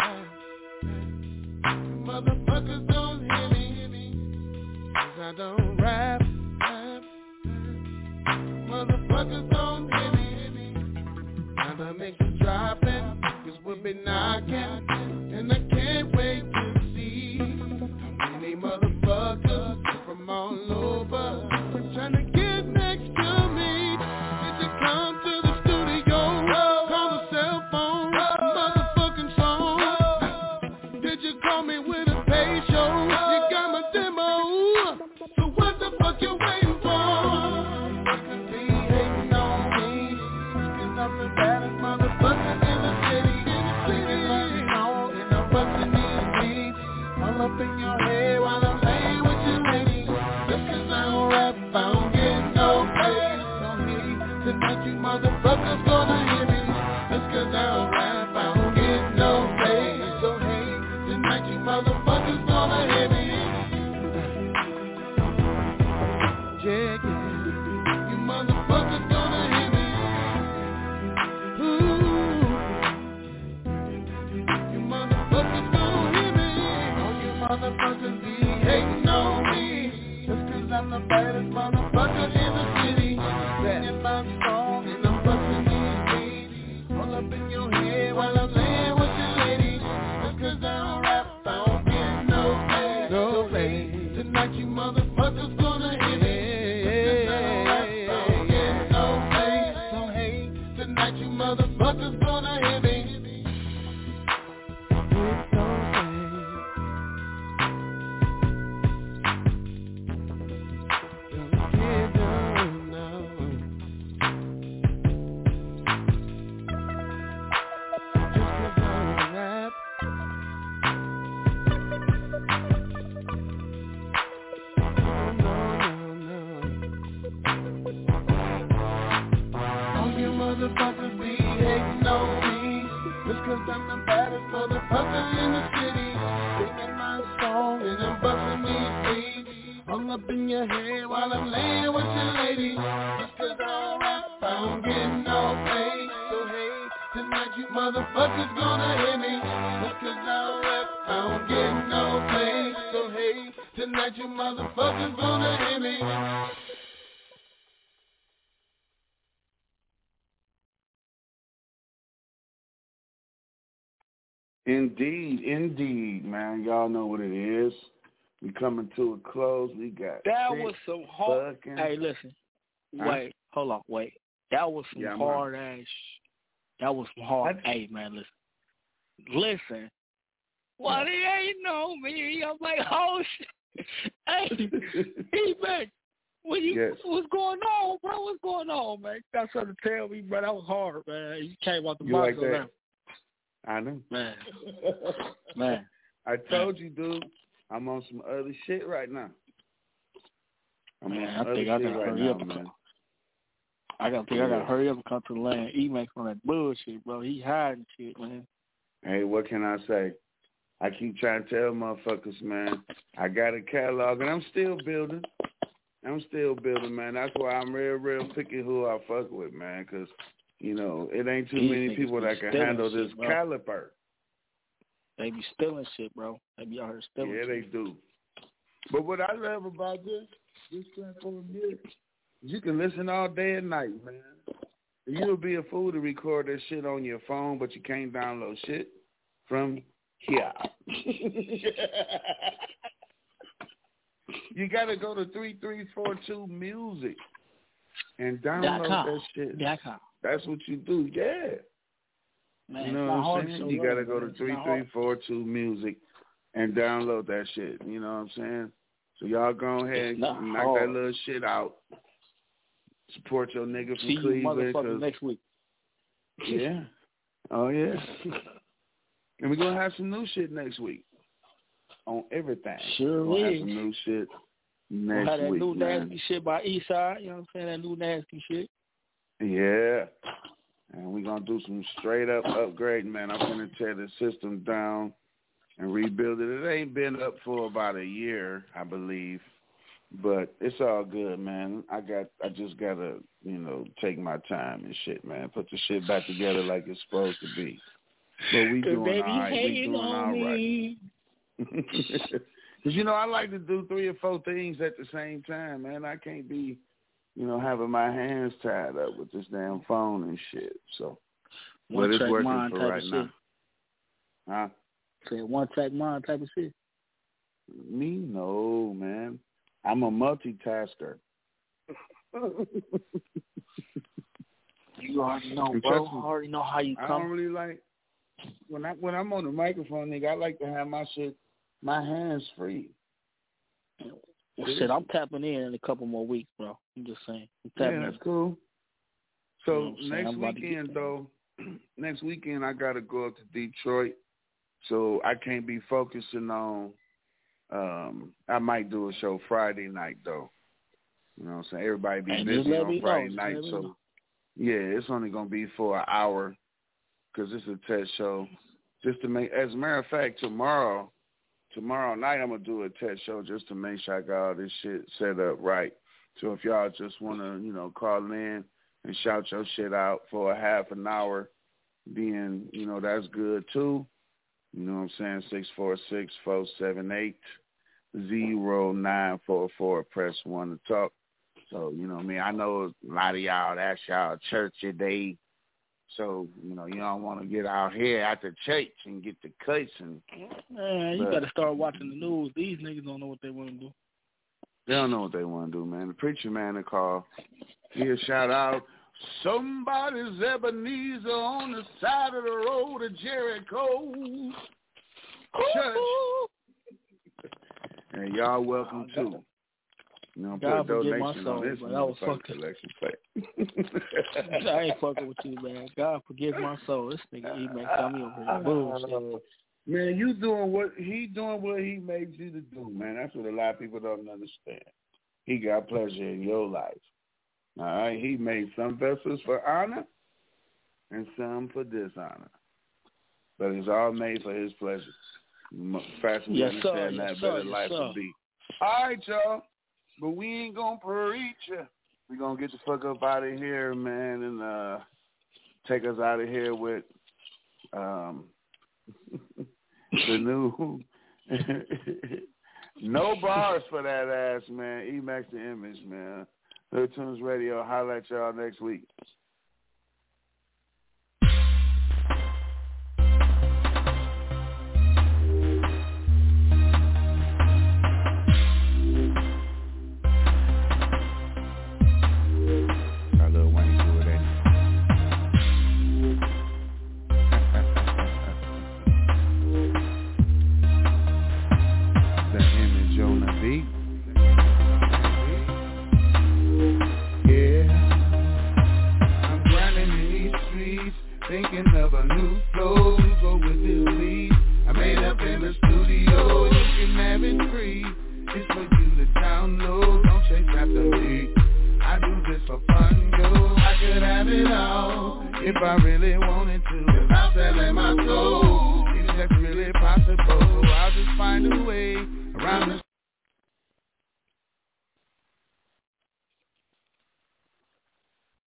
Motherfuckers don't hear me. Cause I don't rap. Motherfuckers don't hear me. Now the mix is dropping, cause we'll be knocking. And I can't wait to see how many motherfuckers from all over trying to get next to me. Did you come to the studio? Call the cell phone, motherfucking phone. Did you call me with a pay show? You got my demo. So what the fuck you waiting for? I'm the baddest motherfucker in the city. Singing my song and I'm busting these beats. All up in your head while I'm laying with your lady. Just cause I don't rap, I don't get no pay. So hey, tonight you motherfuckers gonna hear me. Just cause I don't rap, I don't get no pay. So hey, tonight you motherfuckers gonna hear me. Yeah, you motherfuckers gonna hear me. Motherfuckers be hating on me, just cause I'm the baddest motherfucker in the city. Singing my song and I'm busting these beats. All up in your head while I'm laying with your lady. Just cause I don't rap, I don't get no pay. No pay. Tonight you motherfuckers gonna hear me. Just cause I don't rap, I don't get no pay. So hey, tonight you motherfuckers gonna hear me. Motherfuckers be hating on me, just cause I'm the baddest motherfucker in the city. Singing my song and I'm busting these beats. All up in your head while I'm laying with your lady. Just cause I don't rap, I don't get no pay. So hey, tonight you motherfuckers gonna hear me. Just cause I don't rap, I don't get no pay. So hey, tonight you motherfuckers gonna hear me. Indeed, man. Y'all know what it is. We coming to a close. We got that was some hard. Hey, listen. Wait, hold on, wait. That was some hard ass. That was some hard. Hey, man, listen. Why they ain't know me? I'm like, oh shit. Hey, man. What's going on, bro? What's going on, man? You got something to tell me, bro. That was hard, man. You came out the box on that. I know. Man. I told you, dude. I'm on some other shit right now. I gotta hurry up and come to the land. E-Max on that bullshit, bro. He hiding shit, man. Hey, what can I say? I keep trying to tell motherfuckers, man, I got a catalog and I'm still building, man. That's why I'm real picky who I fuck with, man, because, you know, it ain't too many people that can handle this caliber. They be stealing shit, bro. They be out here stealing shit. Yeah, they do. But what I love about this platform here, you can listen all day and night, man. You'll be a fool to record that shit on your phone, but you can't download shit from here. You got to go to 3342 Music and download that shit. That's what you do, yeah. Man, you know what I'm saying? You got to go to 3342 Music and download that shit. You know what I'm saying? So y'all go ahead and knock that little shit out. Support your nigga from Cleveland. See you next week. Yeah. Oh, yeah. And we're going to have some new shit next week on everything. Sure we're is. Have some new shit next we'll have that week, new man. nasty shit by Eastside. You know what I'm saying? That new nasty shit. Yeah. And we're going to do some straight up upgrading, man. I'm going to tear the system down and rebuild it. It ain't been up for about a year, I believe. But it's all good, man. I just got to, take my time and shit, man. Put the shit back together like it's supposed to be. But we doing all right. We doing all right. Because, I like to do 3 or 4 things at the same time, man. I can't be, having my hands tied up with this damn phone and shit. So, but it's working for right now. Huh? Say one-track mind type of shit. Me? No, man. I'm a multitasker. You already know, bro. I already know how you come. I don't really like when I'm on the microphone, nigga. I like to have my hands free. Well, shit, I'm tapping in a couple more weeks, bro. I'm just saying. Yeah, that's cool. So next weekend I gotta go up to Detroit. So I can't be focusing on. I might do a show Friday night though. You know what I'm saying? Everybody be busy on Friday night, so yeah, it's only gonna be for an hour because it's a test show. Just to make, as a matter of fact, tomorrow night I'm gonna do a test show just to make sure I got all this shit set up right. So if y'all just wanna, call in and shout your shit out for a half an hour, then that's good too. You know what I'm saying? 646-478-0944. Press 1 to talk. So, I know a lot of y'all, that's y'all church day. So, you don't want to get out here after church and get the cuts. Man, you got to start watching the news. These niggas don't know what they want to do. They don't know what they want to do, man. The preacher man to call. He'll shout out, somebody's Ebenezer on the side of the road of Jericho. Church. And y'all welcome too. Put a donation on this collection plate. I ain't fucking with you, man. God forgive my soul. This nigga E-Mac got me over here. Bullshit. Man, you doing what he made you to do, man. That's what a lot of people don't understand. He got pleasure in your life. All right, he made some vessels for honor and some for dishonor, but it's all made for his pleasure. Faster we understand that, better life will be. All right, y'all, but we ain't gonna preach ya. We gonna get the fuck up out of here, man, and take us out of here with the new no bars for that ass, man. E-Max the Image, man. Hood Tunes Radio. Holla at y'all next week. Around the